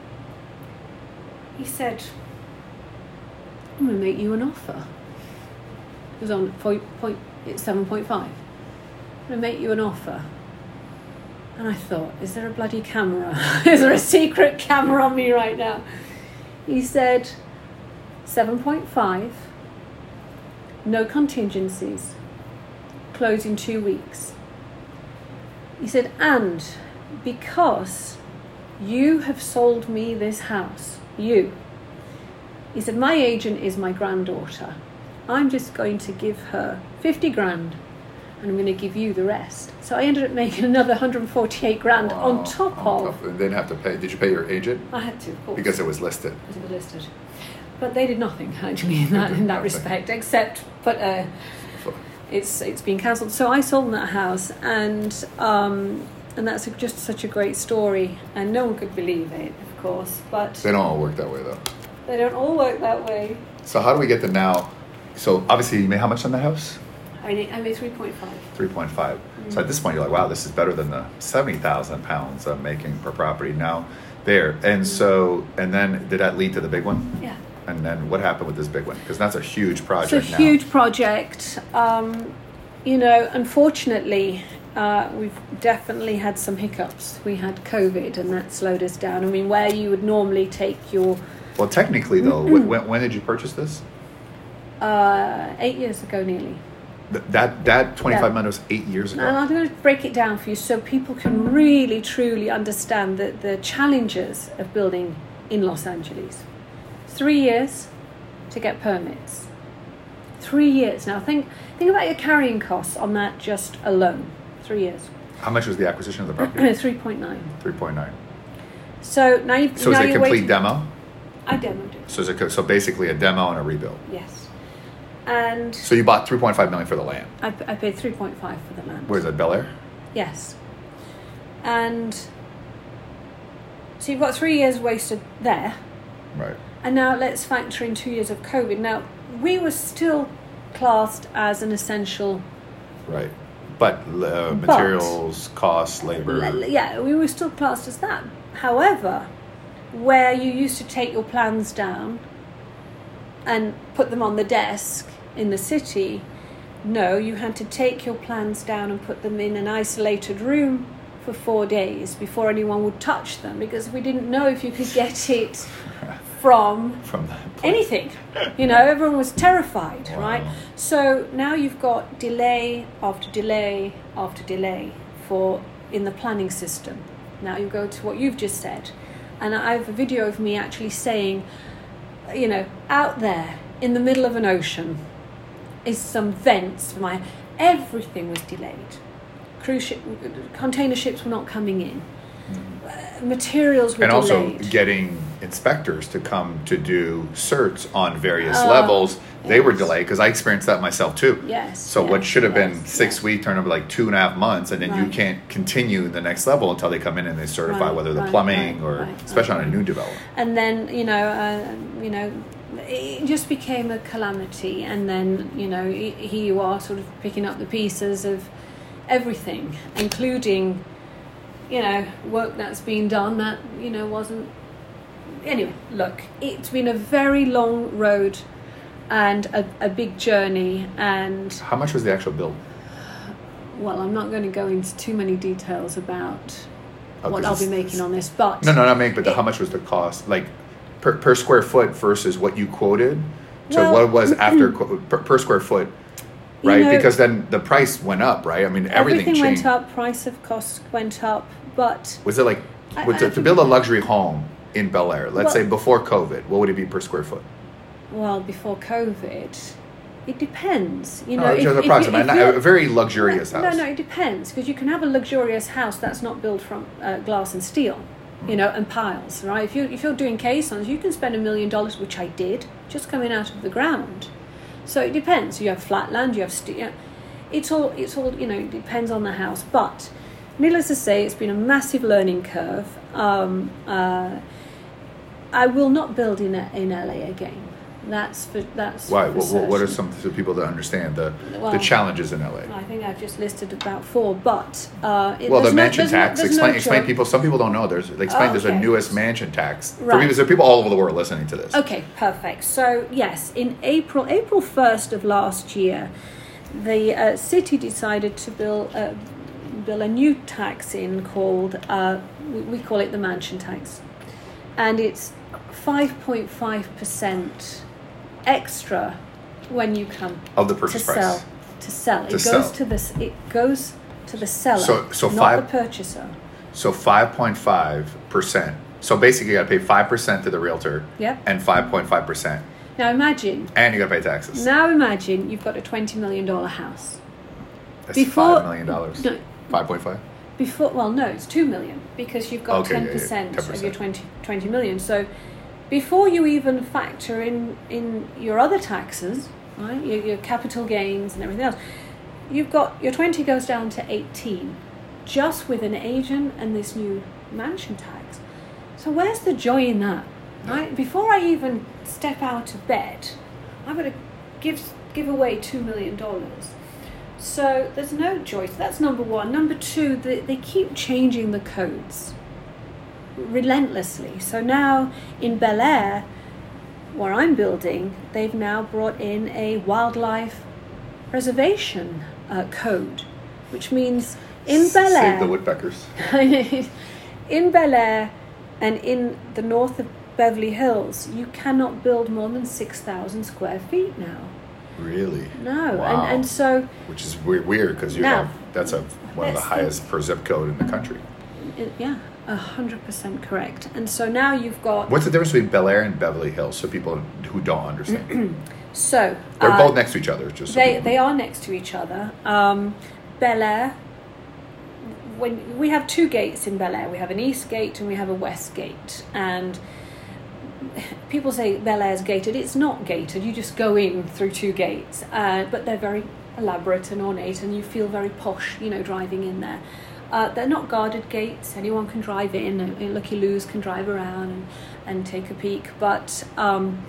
He said, "I'm going to make you an offer." It was on point, point, it's seven point five. "I'm going to make you an offer." And I thought, is there a bloody camera? Is there a secret camera on me right now? He said, seven point five, no contingencies, close in two weeks. He said, "And because you have sold me this house, you," he said, "my agent is my granddaughter. I'm just going to give her fifty grand and I'm going to give you the rest." So I ended up making another one hundred forty-eight grand Wow. on top On of. top- They didn't have to pay. Did you pay your agent? I had to, of course. Because it was listed. Because it was listed. But they did nothing actually in that in that respect, except put a. It's it's been cancelled. So I sold that house, and um, and that's a, just such a great story, and no one could believe it, of course. But They don't all work that way, though. they don't all work that way. So how do we get to now? So obviously, you made how much on that house? I mean, I mean three point five. three point five. Mm-hmm. So at this point, you're like, wow, this is better than the seventy thousand pounds I'm making per property now there. And so, and then did that lead to the big one? Yeah. And then what happened with this big one? Because that's a huge project It's a now. huge project. Um, you know, unfortunately, uh, we've definitely had some hiccups. We had COVID and that slowed us down. I mean, where you would normally take your... Well, technically, though, mm-hmm. when, when did you purchase this? Uh, eight years ago, nearly. Th- that that twenty-five Yeah. million was eight years ago. And I'm going to break it down for you so people can really, truly understand the, the challenges of building in Los Angeles. Three years to get permits. Three years. Now, think think about your carrying costs on that just alone. Three years. How much was the acquisition of the property? three point nine. three point nine. So now you've... So now is it a you're complete waiting. demo? I demoed it. So is it, so basically a demo and a rebuild. Yes. And So you bought three point five million for the land. I, I paid three point five for the land. Where's that, Bel Air? Yes. And so you've got three years wasted there. Right. And now let's factor in two years of COVID. Now, we were still classed as an essential... Right. But uh, But- materials, costs, labor. L- Yeah, we were still classed as that. However, where you used to take your plans down and put them on the desk in the city, no, you had to take your plans down and put them in an isolated room for four days before anyone would touch them, because we didn't know if you could get it from From that place. anything. You know, everyone was terrified, Wow. right? So now you've got delay after delay after delay for in the planning system. Now you go to what you've just said, and I have a video of me actually saying, you know, out there in the middle of an ocean is some vents for my... Everything was delayed. Cruise ship, container ships were not coming in. Uh, materials were And also delayed. getting inspectors to come to do certs on various Oh, levels. They were yes. delayed because I experienced that myself too. Yes. So what yes, should have been yes, six yes. weeks turned into like two and a half months, and then you Right. can't continue the next level until they come in and they certify Right, whether the right, plumbing right, or right, especially right. on a new development. And then, you know, uh, you know, it just became a calamity. And then, you know, he- here you are sort of picking up the pieces of everything, including, you know, work that's been done that, you know, wasn't... Anyway, look, it's been a very long road and a, a big journey. And, How much was the actual bill? well, I'm not going to go into too many details about Oh, what 'cause I'll be it's- making on this, but... No, no, not make, but the, It- how much was the cost? Like per, per square foot versus what you quoted to Well, what was after qu- per, per square foot, You right? know- because then the price went up, right? I mean, everything, Everything changed. went up, price of cost went up, but Was it like I- with I to, to think- build a luxury home in Bel Air? Let's Well- say before COVID, what would it be per square foot? well, before COVID, it depends. You No, know, just if, if, approximate, if not- you're- a very luxurious no, house. No, no, it depends, because you can have a luxurious house that's not built from uh, glass and steel, you know, and piles, right? If you if you're doing caissons, you can spend a million dollars, which I did, just coming out of the ground. So it depends. You have flat land, you have steel. It's all it's all you know. It depends on the house, but needless to say, it's been a massive learning curve. Um, uh, I will not build in in L A again. That's for that's Why? for What, what- what are certain. some for people to understand the Well, the challenges in L A? I think I've just listed about four, but uh, it, Well, the there's no- mansion there's no- tax. there's explain, no explain. choice. People. Some people don't know. There's explain. Oh, There's a okay. newest mansion tax. For Right. people, there are people all over the world listening to this. Okay, perfect. So yes, in April, April first of last year, the uh, city decided to build uh, build a new tax in called uh, we, we call it the mansion tax, and it's five point five percent extra when you come Of the to purchase price. sell. To sell, it To goes sell. to the s- it goes to the seller, So- so not five- the purchaser. So five point five percent. So basically, you got to pay five percent to the realtor. Yep. And five point five percent, Now imagine. and you got to pay taxes. Now imagine you've got a twenty million dollar house. That's before- five million dollars. No. Five point five. Before, well, no, it's two million because you've got Okay, yeah, ten yeah, percent of your ten percent. twenty, twenty million. So, before you even factor in in your other taxes, right, your, your capital gains and everything else, you've got your twenty goes down to eighteen, just with an agent and this new mansion tax. So where's the joy in that, right? Before I even step out of bed, I'm going to give give away two million dollars. So there's no choice. That's number one. Number two, they, they keep changing the codes relentlessly. So now in Bel Air, where I'm building, they've now brought in a wildlife preservation uh, code, which means in Bel Air, Save the woodpeckers. in Bel Air and in the north of Beverly Hills, you cannot build more than six thousand square feet now. Really? No, Wow. and and so Which is we- weird because you Now, have that's a one of the that's the- highest per zip code in the country. it, yeah, a hundred percent correct. And so now you've got What's the difference between Bel Air and Beverly Hills? So people who don't understand, so they're uh, both next to each other. Just so They people- they are next to each other. Um, Bel Air. When we have two gates in Bel Air, we have an east gate and we have a west gate. And people say Bel Air's gated. It's not gated. You just go in through two gates, uh, but they're very elaborate and ornate, and you feel very posh, you know, driving in there. Uh, they're not guarded gates. Anyone can drive in. And Lucky Lou's can drive around and, and take a peek. But um,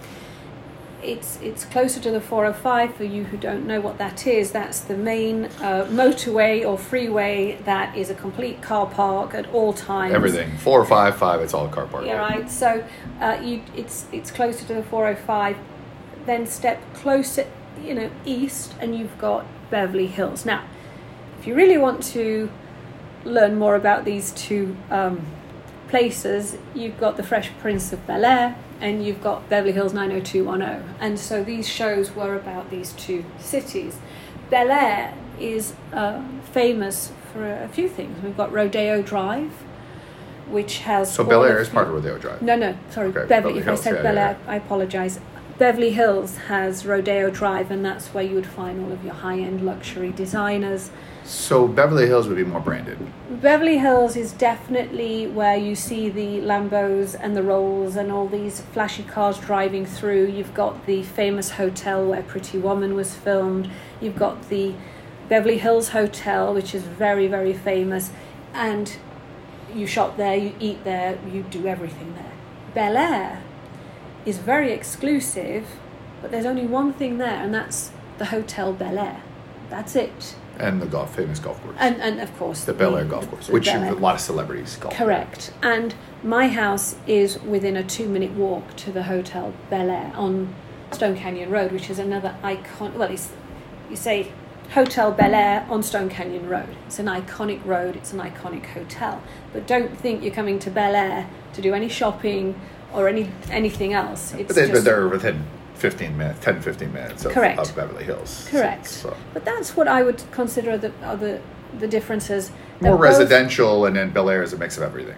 it's it's closer to the four oh five. For you who don't know what that is, that's the main uh, motorway or freeway that is a complete car park at all times. everything four or five, five. It's all car park. Yeah, right. So uh, you, it's it's closer to the four oh five. Then step closer, you know, east, and you've got Beverly Hills. Now, if you really want to learn more about these two um, places, you've got the Fresh Prince of Bel Air, and you've got Beverly Hills nine oh two one oh. And so these shows were about these two cities. Bel Air is uh, famous for a, a few things. We've got Rodeo Drive, which has So all Bel Air of is part the- of Rodeo Drive. No, no, sorry, Okay, Beverly. Beverly If Hills, I said yeah, Bel yeah, Air, I apologise. Beverly Hills has Rodeo Drive, and that's where you would find all of your high-end luxury designers. So Beverly Hills would be more branded. Beverly Hills is definitely where you see the Lambos and the Rolls and all these flashy cars driving through. You've got the famous hotel where Pretty Woman was filmed. You've got the Beverly Hills Hotel, which is very, very famous. And you shop there, you eat there, you do everything there. Bel Air is very exclusive, but there's only one thing there, and that's the Hotel Bel Air. That's it. And the golf, famous golf course. And and of course the Bel Air golf course, the which Bel a Air. lot of celebrities golf. Correct. And my house is within a two-minute walk to the Hotel Bel Air on Stone Canyon Road, which is another icon. Well, it's, you say Hotel Bel Air on Stone Canyon Road. It's an iconic road. It's an iconic hotel. But don't think you're coming to Bel Air to do any shopping or any anything else. It's But, they, just, but they're within fifteen minutes, ten, fifteen minutes of, Correct. of Beverly Hills. Correct. So, But that's what I would consider the are the the differences. more They're both- residential, and then Bel Air is a mix of everything.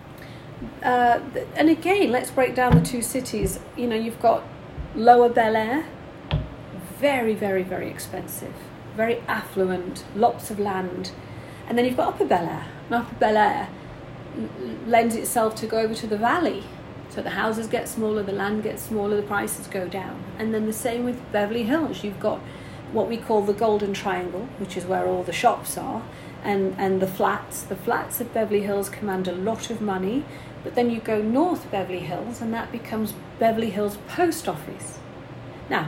Uh, th- and again, let's break down the two cities. You know, you've got Lower Bel Air, very, very, very expensive, very affluent, lots of land. And then you've got Upper Bel Air. And Upper Bel Air l- lends itself to go over to the valley. So the houses get smaller, the land gets smaller, the prices go down. And then the same with Beverly Hills. You've got what we call the Golden Triangle, which is where all the shops are, and, and the flats. The flats of Beverly Hills command a lot of money. But then you go north Beverly Hills, and that becomes Beverly Hills Post Office. Now,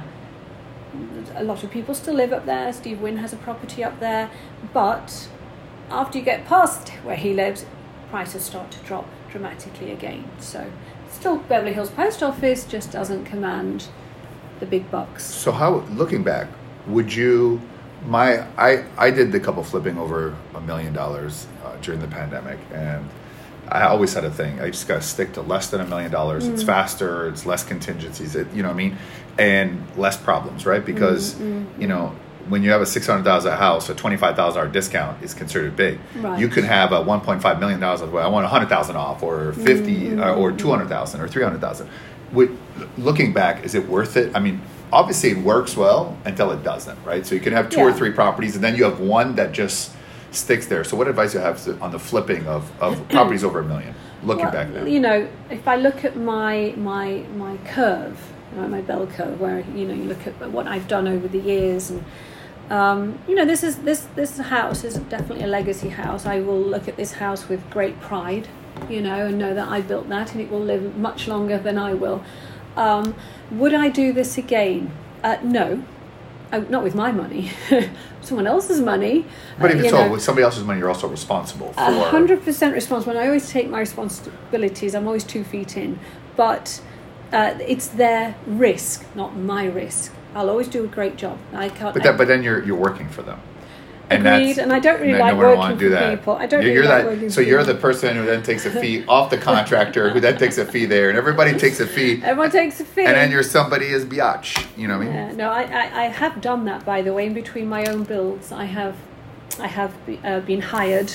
a lot of people still live up there. Steve Wynn has a property up there. But after you get past where he lives, prices start to drop dramatically again. So still Beverly Hills Post Office, just doesn't command the big bucks. So how, looking back, would you, my, I, I did the couple flipping over a million dollars uh, during the pandemic, and I always had a thing. I just got to stick to less than a million dollars. It's faster, it's less contingencies, it, you know what I mean? And less problems, right? Because, Mm-hmm. you know, when you have a six hundred thousand dollars house, a twenty-five thousand dollars discount is considered big. Right. You could have a one point five million dollars, well, I want one hundred thousand dollars off, or fifty, Mm-hmm. uh, or two hundred thousand dollars, or three hundred thousand dollars. Would, looking back, is it worth it? I mean, obviously it works well until it doesn't, right? So you can have two or Yeah. three properties, and then you have one that just sticks there. So what advice do you have to, on the flipping of, of properties over a million, looking Well, back now? You know, if I look at my my my curve, you know, my bell curve, where you know you look at what I've done over the years, and um, you know, this is this this house is definitely a legacy house. I will look at this house with great pride, you know, and know that I built that, and it will live much longer than I will. Um, would I do this again? Uh, no. oh, not with my money, someone else's money. But uh, even you so, know, with somebody else's money, you're also responsible for. A hundred percent responsible. And I always take my responsibilities. I'm always two feet in, but uh, it's their risk, not my risk. I'll always do a great job. I can't. But that, but then you're you're working for them. And Agreed, and I don't really like working for that. people. I don't you're, really you're like that, working so for you're people. the person who then takes a fee off the contractor, who then takes a fee there, and everybody takes a fee. Everyone takes a fee. And then you're somebody is biatch. You know what I mean? Yeah, no, I, I, I have done that, by the way. In between my own builds, I have, I have be, uh, been hired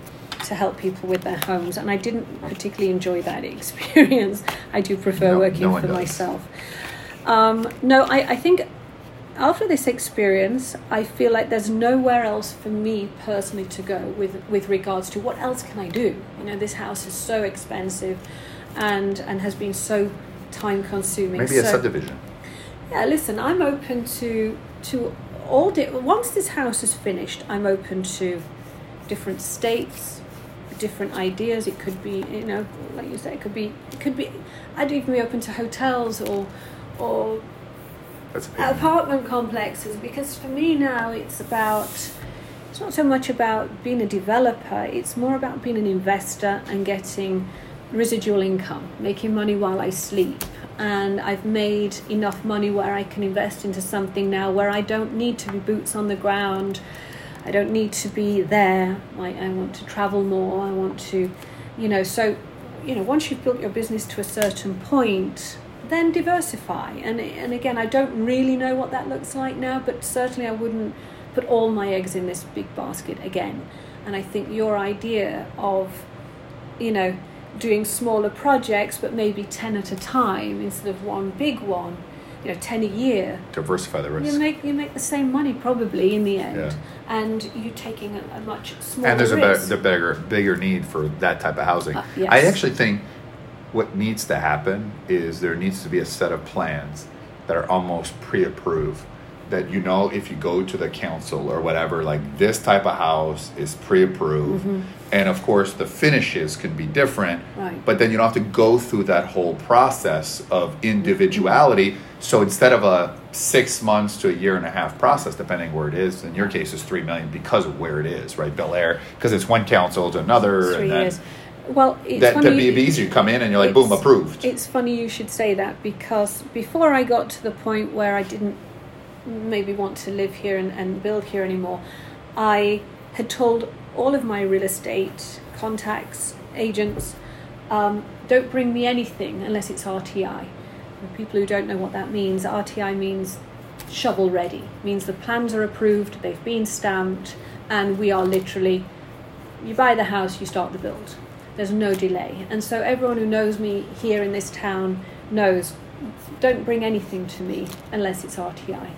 to help people with their homes, and I didn't particularly enjoy that experience. I do prefer no, working no for does. myself. Um, no, I, I think after this experience, I feel like there's nowhere else for me personally to go with with regards to what else can I do. You know, this house is so expensive, and and has been so time consuming. Maybe a so, subdivision. Yeah, listen, I'm open to to all. Di- once this house is finished, I'm open to different states, different ideas. It could be, you know, like you say, it could be, it could be. I'd even be open to hotels or or That's apartment complexes, because for me now it's about. It's not so much about being a developer. It's more about being an investor and getting residual income, making money while I sleep. And I've made enough money where I can invest into something now where I don't need to be boots on the ground. I don't need to be there. I, I want to travel more. I want to, you know, so, you know, once you've built your business to a certain point, then diversify. And and again, I don't really know what that looks like now, but certainly I wouldn't put all my eggs in this big basket again. And I think your idea of, you know, doing smaller projects, but maybe ten at a time instead of one big one, you know, ten a year. Diversify the risk. You make you make the same money probably in the end, Yeah. and you taking a, a much smaller And there's a risk. better, the bigger, bigger need for that type of housing. Uh, yes. I actually think what needs to happen is there needs to be a set of plans that are almost pre-approved. That, you know, if you go to the council or whatever, like this type of house is pre-approved. Mm-hmm. And of course the finishes can be different, Right. but then you don't have to go through that whole process of individuality. So instead of a six months to a year and a half process, depending where it is, in your case it's three million because of where it is, right? Bel Air, because it's one council to another. It's three and then years. Well, it's that, funny. that'd be easier. You come in and you're like, it's- boom, approved. It's funny you should say that, because before I got to the point where I didn't maybe want to live here and, and build here anymore, I had told all of my real estate contacts, agents, um, don't bring me anything unless it's R T I. For people who don't know what that means, R T I means shovel ready, means the plans are approved, they've been stamped, and we are literally, you buy the house, you start the build. There's no delay. And so everyone who knows me here in this town knows, don't bring anything to me unless it's R T I.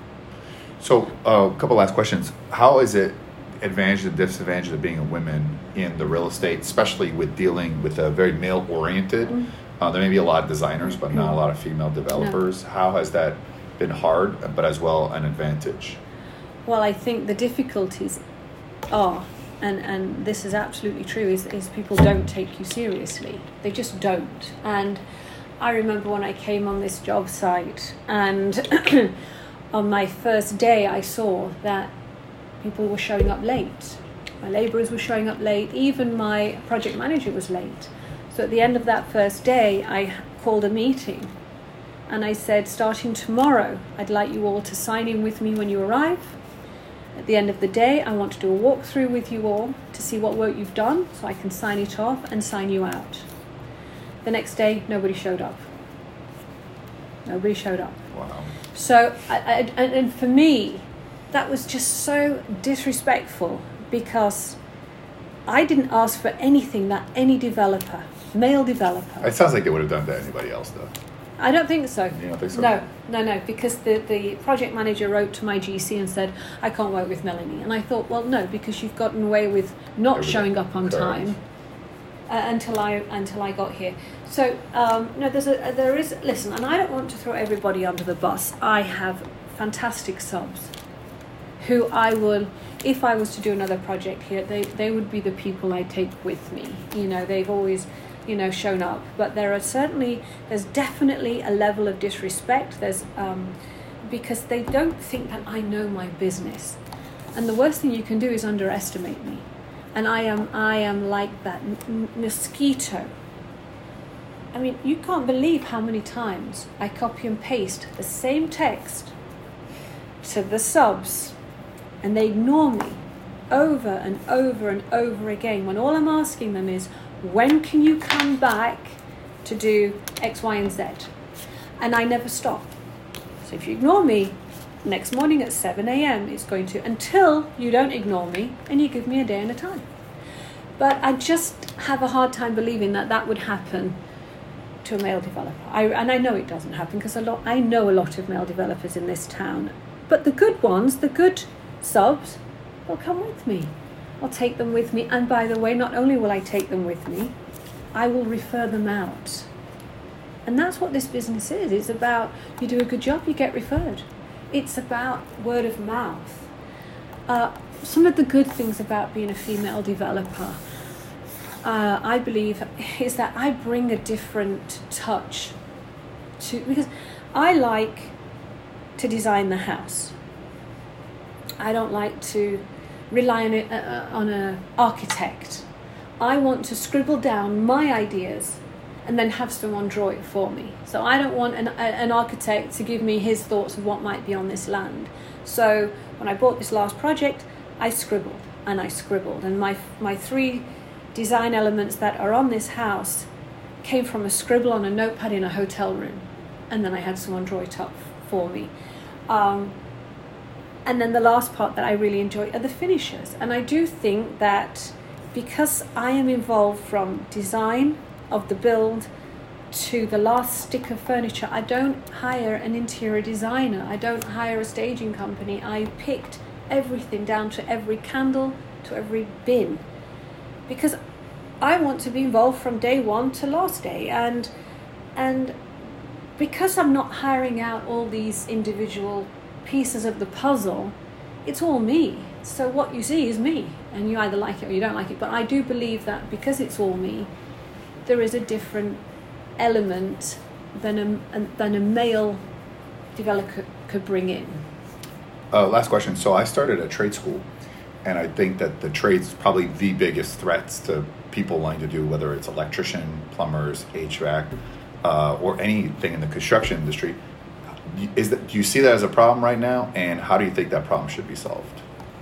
So, uh, a couple last questions. How is it advantage and disadvantage of being a woman in the real estate, especially with dealing with a very male-oriented? Mm. Uh, there may be a lot of designers, but not a lot of female developers. No. How has that been hard, but as well an advantage? Well, I think the difficulties are, and, and this is absolutely true, is, is people don't take you seriously. They just don't. And I remember when I came on this job site, and on my first day I saw that people were showing up late. My labourers were showing up late. Even my project manager was late. So at the end of that first day, I called a meeting. And I said, starting tomorrow, I'd like you all to sign in with me when you arrive. At the end of the day, I want to do a walkthrough with you all to see what work you've done, so I can sign it off and sign you out. The next day, nobody showed up. Nobody showed up. Wow. So, I, I, and, and for me, that was just so disrespectful, because I didn't ask for anything that any developer, male developer. It sounds like they would have done to anybody else, though. I don't think so. You don't think so? No, no, no, because the, the project manager wrote to my G C and said, I can't work with Melanie. And I thought, well, no, because you've gotten away with not Everything. showing up on Correct. time uh, until I until I got here. So, um, no, there's a there is, listen, and I don't want to throw everybody under the bus. I have fantastic subs who I will, if I was to do another project here, they, they would be the people I take with me. You know, they've always, you know, shown up. But there are certainly, there's definitely a level of disrespect. There's um, because they don't think that I know my business. And the worst thing you can do is underestimate me. And I am I am like that m- mosquito. I mean, you can't believe how many times I copy and paste the same text to the subs, and they ignore me over and over and over again, when all I'm asking them is, when can you come back to do X, Y, and Z? And I never stop. So if you ignore me, next morning at seven a.m. it's going to, until you don't ignore me and you give me a day and a time. But I just have a hard time believing that that would happen to a male developer. I, and I know it doesn't happen, because a lot, I know a lot of male developers in this town. But the good ones, the good subs, will come with me. I'll take them with me. And by the way, not only will I take them with me, I will refer them out. And that's what this business is. It's about, you do a good job, you get referred. It's about word of mouth. Uh, some of the good things about being a female developer, uh, I believe, is that I bring a different touch to, because I like to design the house. I don't like to rely on it uh, on an architect. I want to scribble down my ideas and then have someone draw it for me. So I don't want an, a, an architect to give me his thoughts of what might be on this land. So when I bought this last project, I scribbled and I scribbled. And my my three design elements that are on this house came from a scribble on a notepad in a hotel room. And then I had someone draw it up for me. Um, and then the last part that I really enjoy are the finishes. And I do think that because I am involved from design of the build to the last stick of furniture, I don't hire an interior designer. I don't hire a staging company. I picked everything down to every candle, to every bin, because I want to be involved from day one to last day. And and because I'm not hiring out all these individual pieces of the puzzle, it's all me. So what you see is me, and you either like it or you don't like it. But I do believe that because it's all me, there is a different element than a, than a male developer could bring in. Uh, last question. So I started a trade school, and I think that the trade's probably the biggest threats to people wanting to do, whether it's electrician, plumbers, H V A C, uh, or anything in the construction industry. Is that, do you see that as a problem right now, and how do you think that problem should be solved?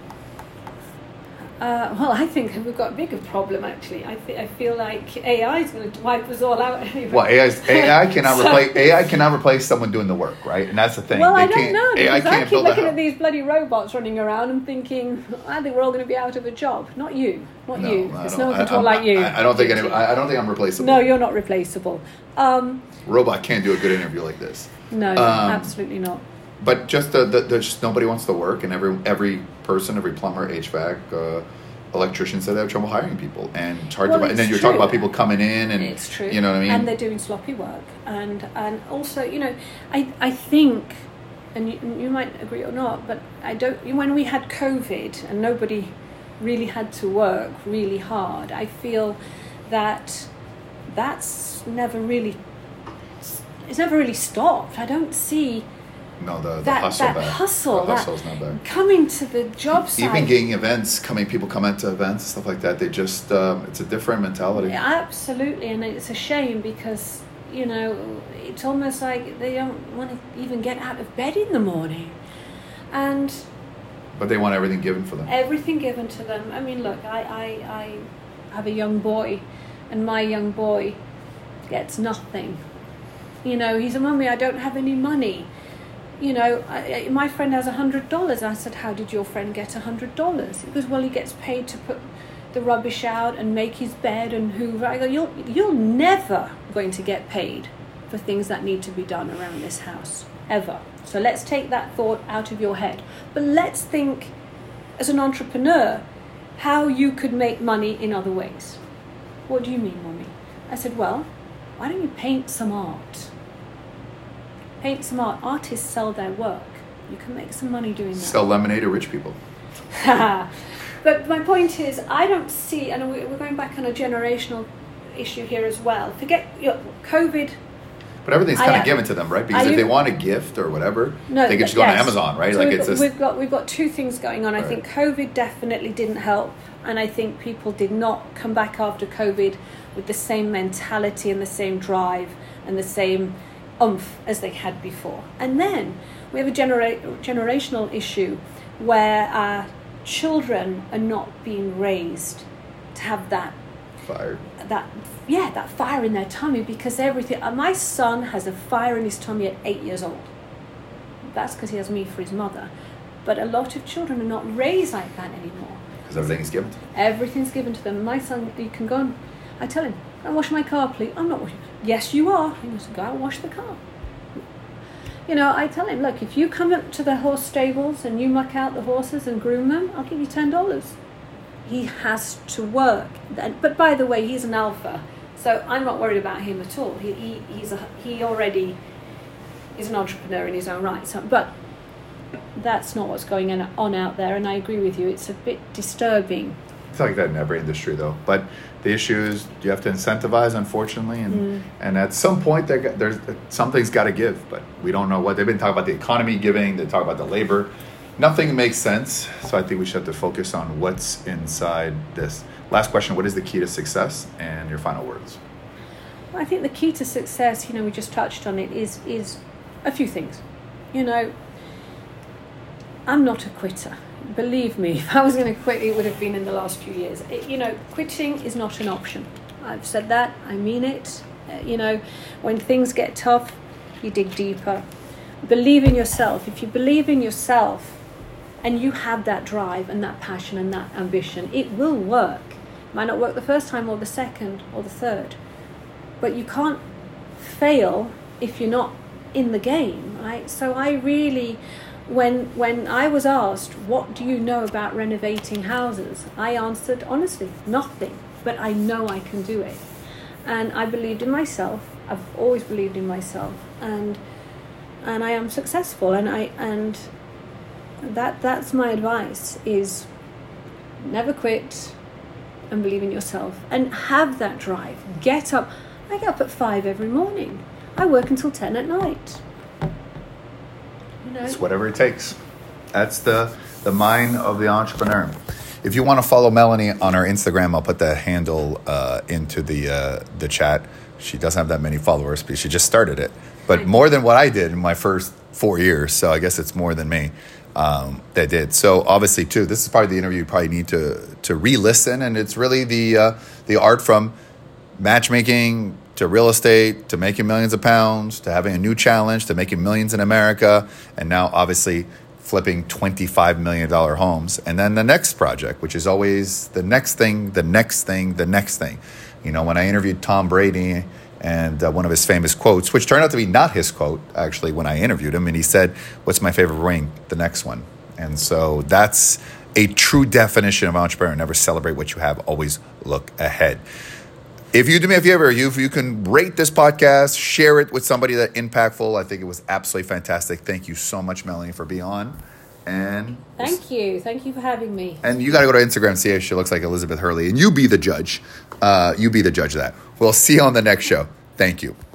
Uh, well, I think we've got a bigger problem, actually. I, th- I feel like A I is going to wipe us all out anyway. Well, A I, A I cannot so, replace A I cannot replace someone doing the work, right? And that's the thing. Well, they I don't can't, know. A I can't I keep build looking a at these bloody robots running around and thinking, I think we're all going to be out of a job. Not you, not no, you. There's no one can I, talk I, like you. I, I don't think any, I, I don't think I'm replaceable. No, you're not replaceable. Um, Robot can't do a good interview like this. No, um, absolutely not. But just the, the, the just nobody wants to work, and every every person, every plumber, H V A C, uh, electrician said they have trouble hiring people, and it's hard well, to. And then you're true. talking about people coming in, and it's true. You know what I mean? And they're doing sloppy work, and and also, you know, I I think, and you, you might agree or not, but I don't. When we had COVID and nobody really had to work really hard, I feel that that's never really. It's never really stopped. I don't see. No, the, the that, hustle that back. hustle, the hustle's not back. Coming to the job site. Even getting events, coming people come out to events and stuff like that. They just, um, it's a different mentality. Yeah, absolutely, and it's a shame because, you know, it's almost like they don't want to even get out of bed in the morning, and. But they want everything given for them. Everything given to them. I mean, look, I, I, I have a young boy, and my young boy gets nothing. You know, he said, "Mummy, I don't have any money." You know, I, my friend has a hundred dollars. I said, "How did your friend get a hundred dollars?" He goes, "Well, he gets paid to put the rubbish out and make his bed and hoover." I go, "You're you're never going to get paid for things that need to be done around this house, ever. So let's take that thought out of your head. But let's think, as an entrepreneur, how you could make money in other ways." "What do you mean, Mummy?" I said, "Well, why don't you paint some art?" Paint some art. Artists sell their work. You can make some money doing that. Sell lemonade to rich people. But my point is, I don't see, and we're going back on a generational issue here as well. Forget, you know, COVID But everything's I kind of am- given to them, right? Because Are if they you- want a gift or whatever, No, they can just th- go yes. on Amazon, right? So like we've, it's got, just, we've got we've got two things going on. I Right. think COVID definitely didn't help, and I think people did not come back after COVID with the same mentality and the same drive and the same oomph as they had before. And then we have a genera- generational issue where our children are not being raised to have that fired. that yeah that fire in their tummy, because everything uh, my son has a fire in his tummy at eight years old. That's because he has me for his mother. But a lot of children are not raised like that anymore. Because everything is given to them. Everything's given to them. My son, you can go and I tell him, go and wash my car, please. I'm not washing. Yes, you are. He must go out and wash the car. You know, I tell him, look, if you come up to the horse stables and you muck out the horses and groom them, I'll give you ten dollars. He has to work. But by the way, he's an alpha, so I'm not worried about him at all. He he he's a, he already is an entrepreneur in his own right. So, but that's not what's going on out there, and I agree with you. It's a bit disturbing. It's like that in every industry, though. But the issue is you have to incentivize, unfortunately, and Mm. and at some point there, there's something's got to give. But we don't know what. They've been talking about the economy giving. They talk about the labor. Nothing makes sense. So I think we should have to focus on what's inside this. Last question: what is the key to success? And your final words. I think the key to success, you know, we just touched on it, is is a few things. You know, I'm not a quitter. Believe me, if I was going to quit, it would have been in the last few years. It, you know, quitting is not an option. I've said that. I mean it. Uh, you know, when things get tough, you dig deeper. Believe in yourself. If you believe in yourself and you have that drive and that passion and that ambition, it will work. It might not work the first time or the second or the third. But you can't fail if you're not in the game, right? So I really... When when I was asked, what do you know about renovating houses? I answered, honestly, nothing. But I know I can do it. And I believed in myself. I've always believed in myself. And and I am successful. And I and that that's my advice, is never quit and believe in yourself. And have that drive. Get up. I get up at five every morning. I work until ten at night. It's whatever it takes. That's the the mind of the entrepreneur. If you want to follow Melanie on her Instagram, I'll put the handle uh, into the uh, the chat. She doesn't have that many followers because she just started it, but more than what I did in my first four years. So I guess it's more than me um, that did. So obviously, too, this is probably the interview you probably need to to re-listen, and it's really the uh, the art from matchmaking to real estate, to making millions of pounds, to having a new challenge, to making millions in America, and now obviously flipping twenty-five million dollars homes. And then the next project, which is always the next thing, the next thing, the next thing. You know, when I interviewed Tom Brady, and uh, one of his famous quotes, which turned out to be not his quote, actually, when I interviewed him, and he said, what's my favorite ring? The next one. And so that's a true definition of entrepreneur. Never celebrate what you have, always look ahead. If you do me a favor, you, if you can rate this podcast, share it with somebody that's impactful. I think it was absolutely fantastic. Thank you so much, Melanie, for being on. And Thank you. Thank you for having me. And you got to go to Instagram and see if she looks like Elizabeth Hurley. And you be the judge. Uh, you be the judge of that. We'll see you on the next show. Thank you.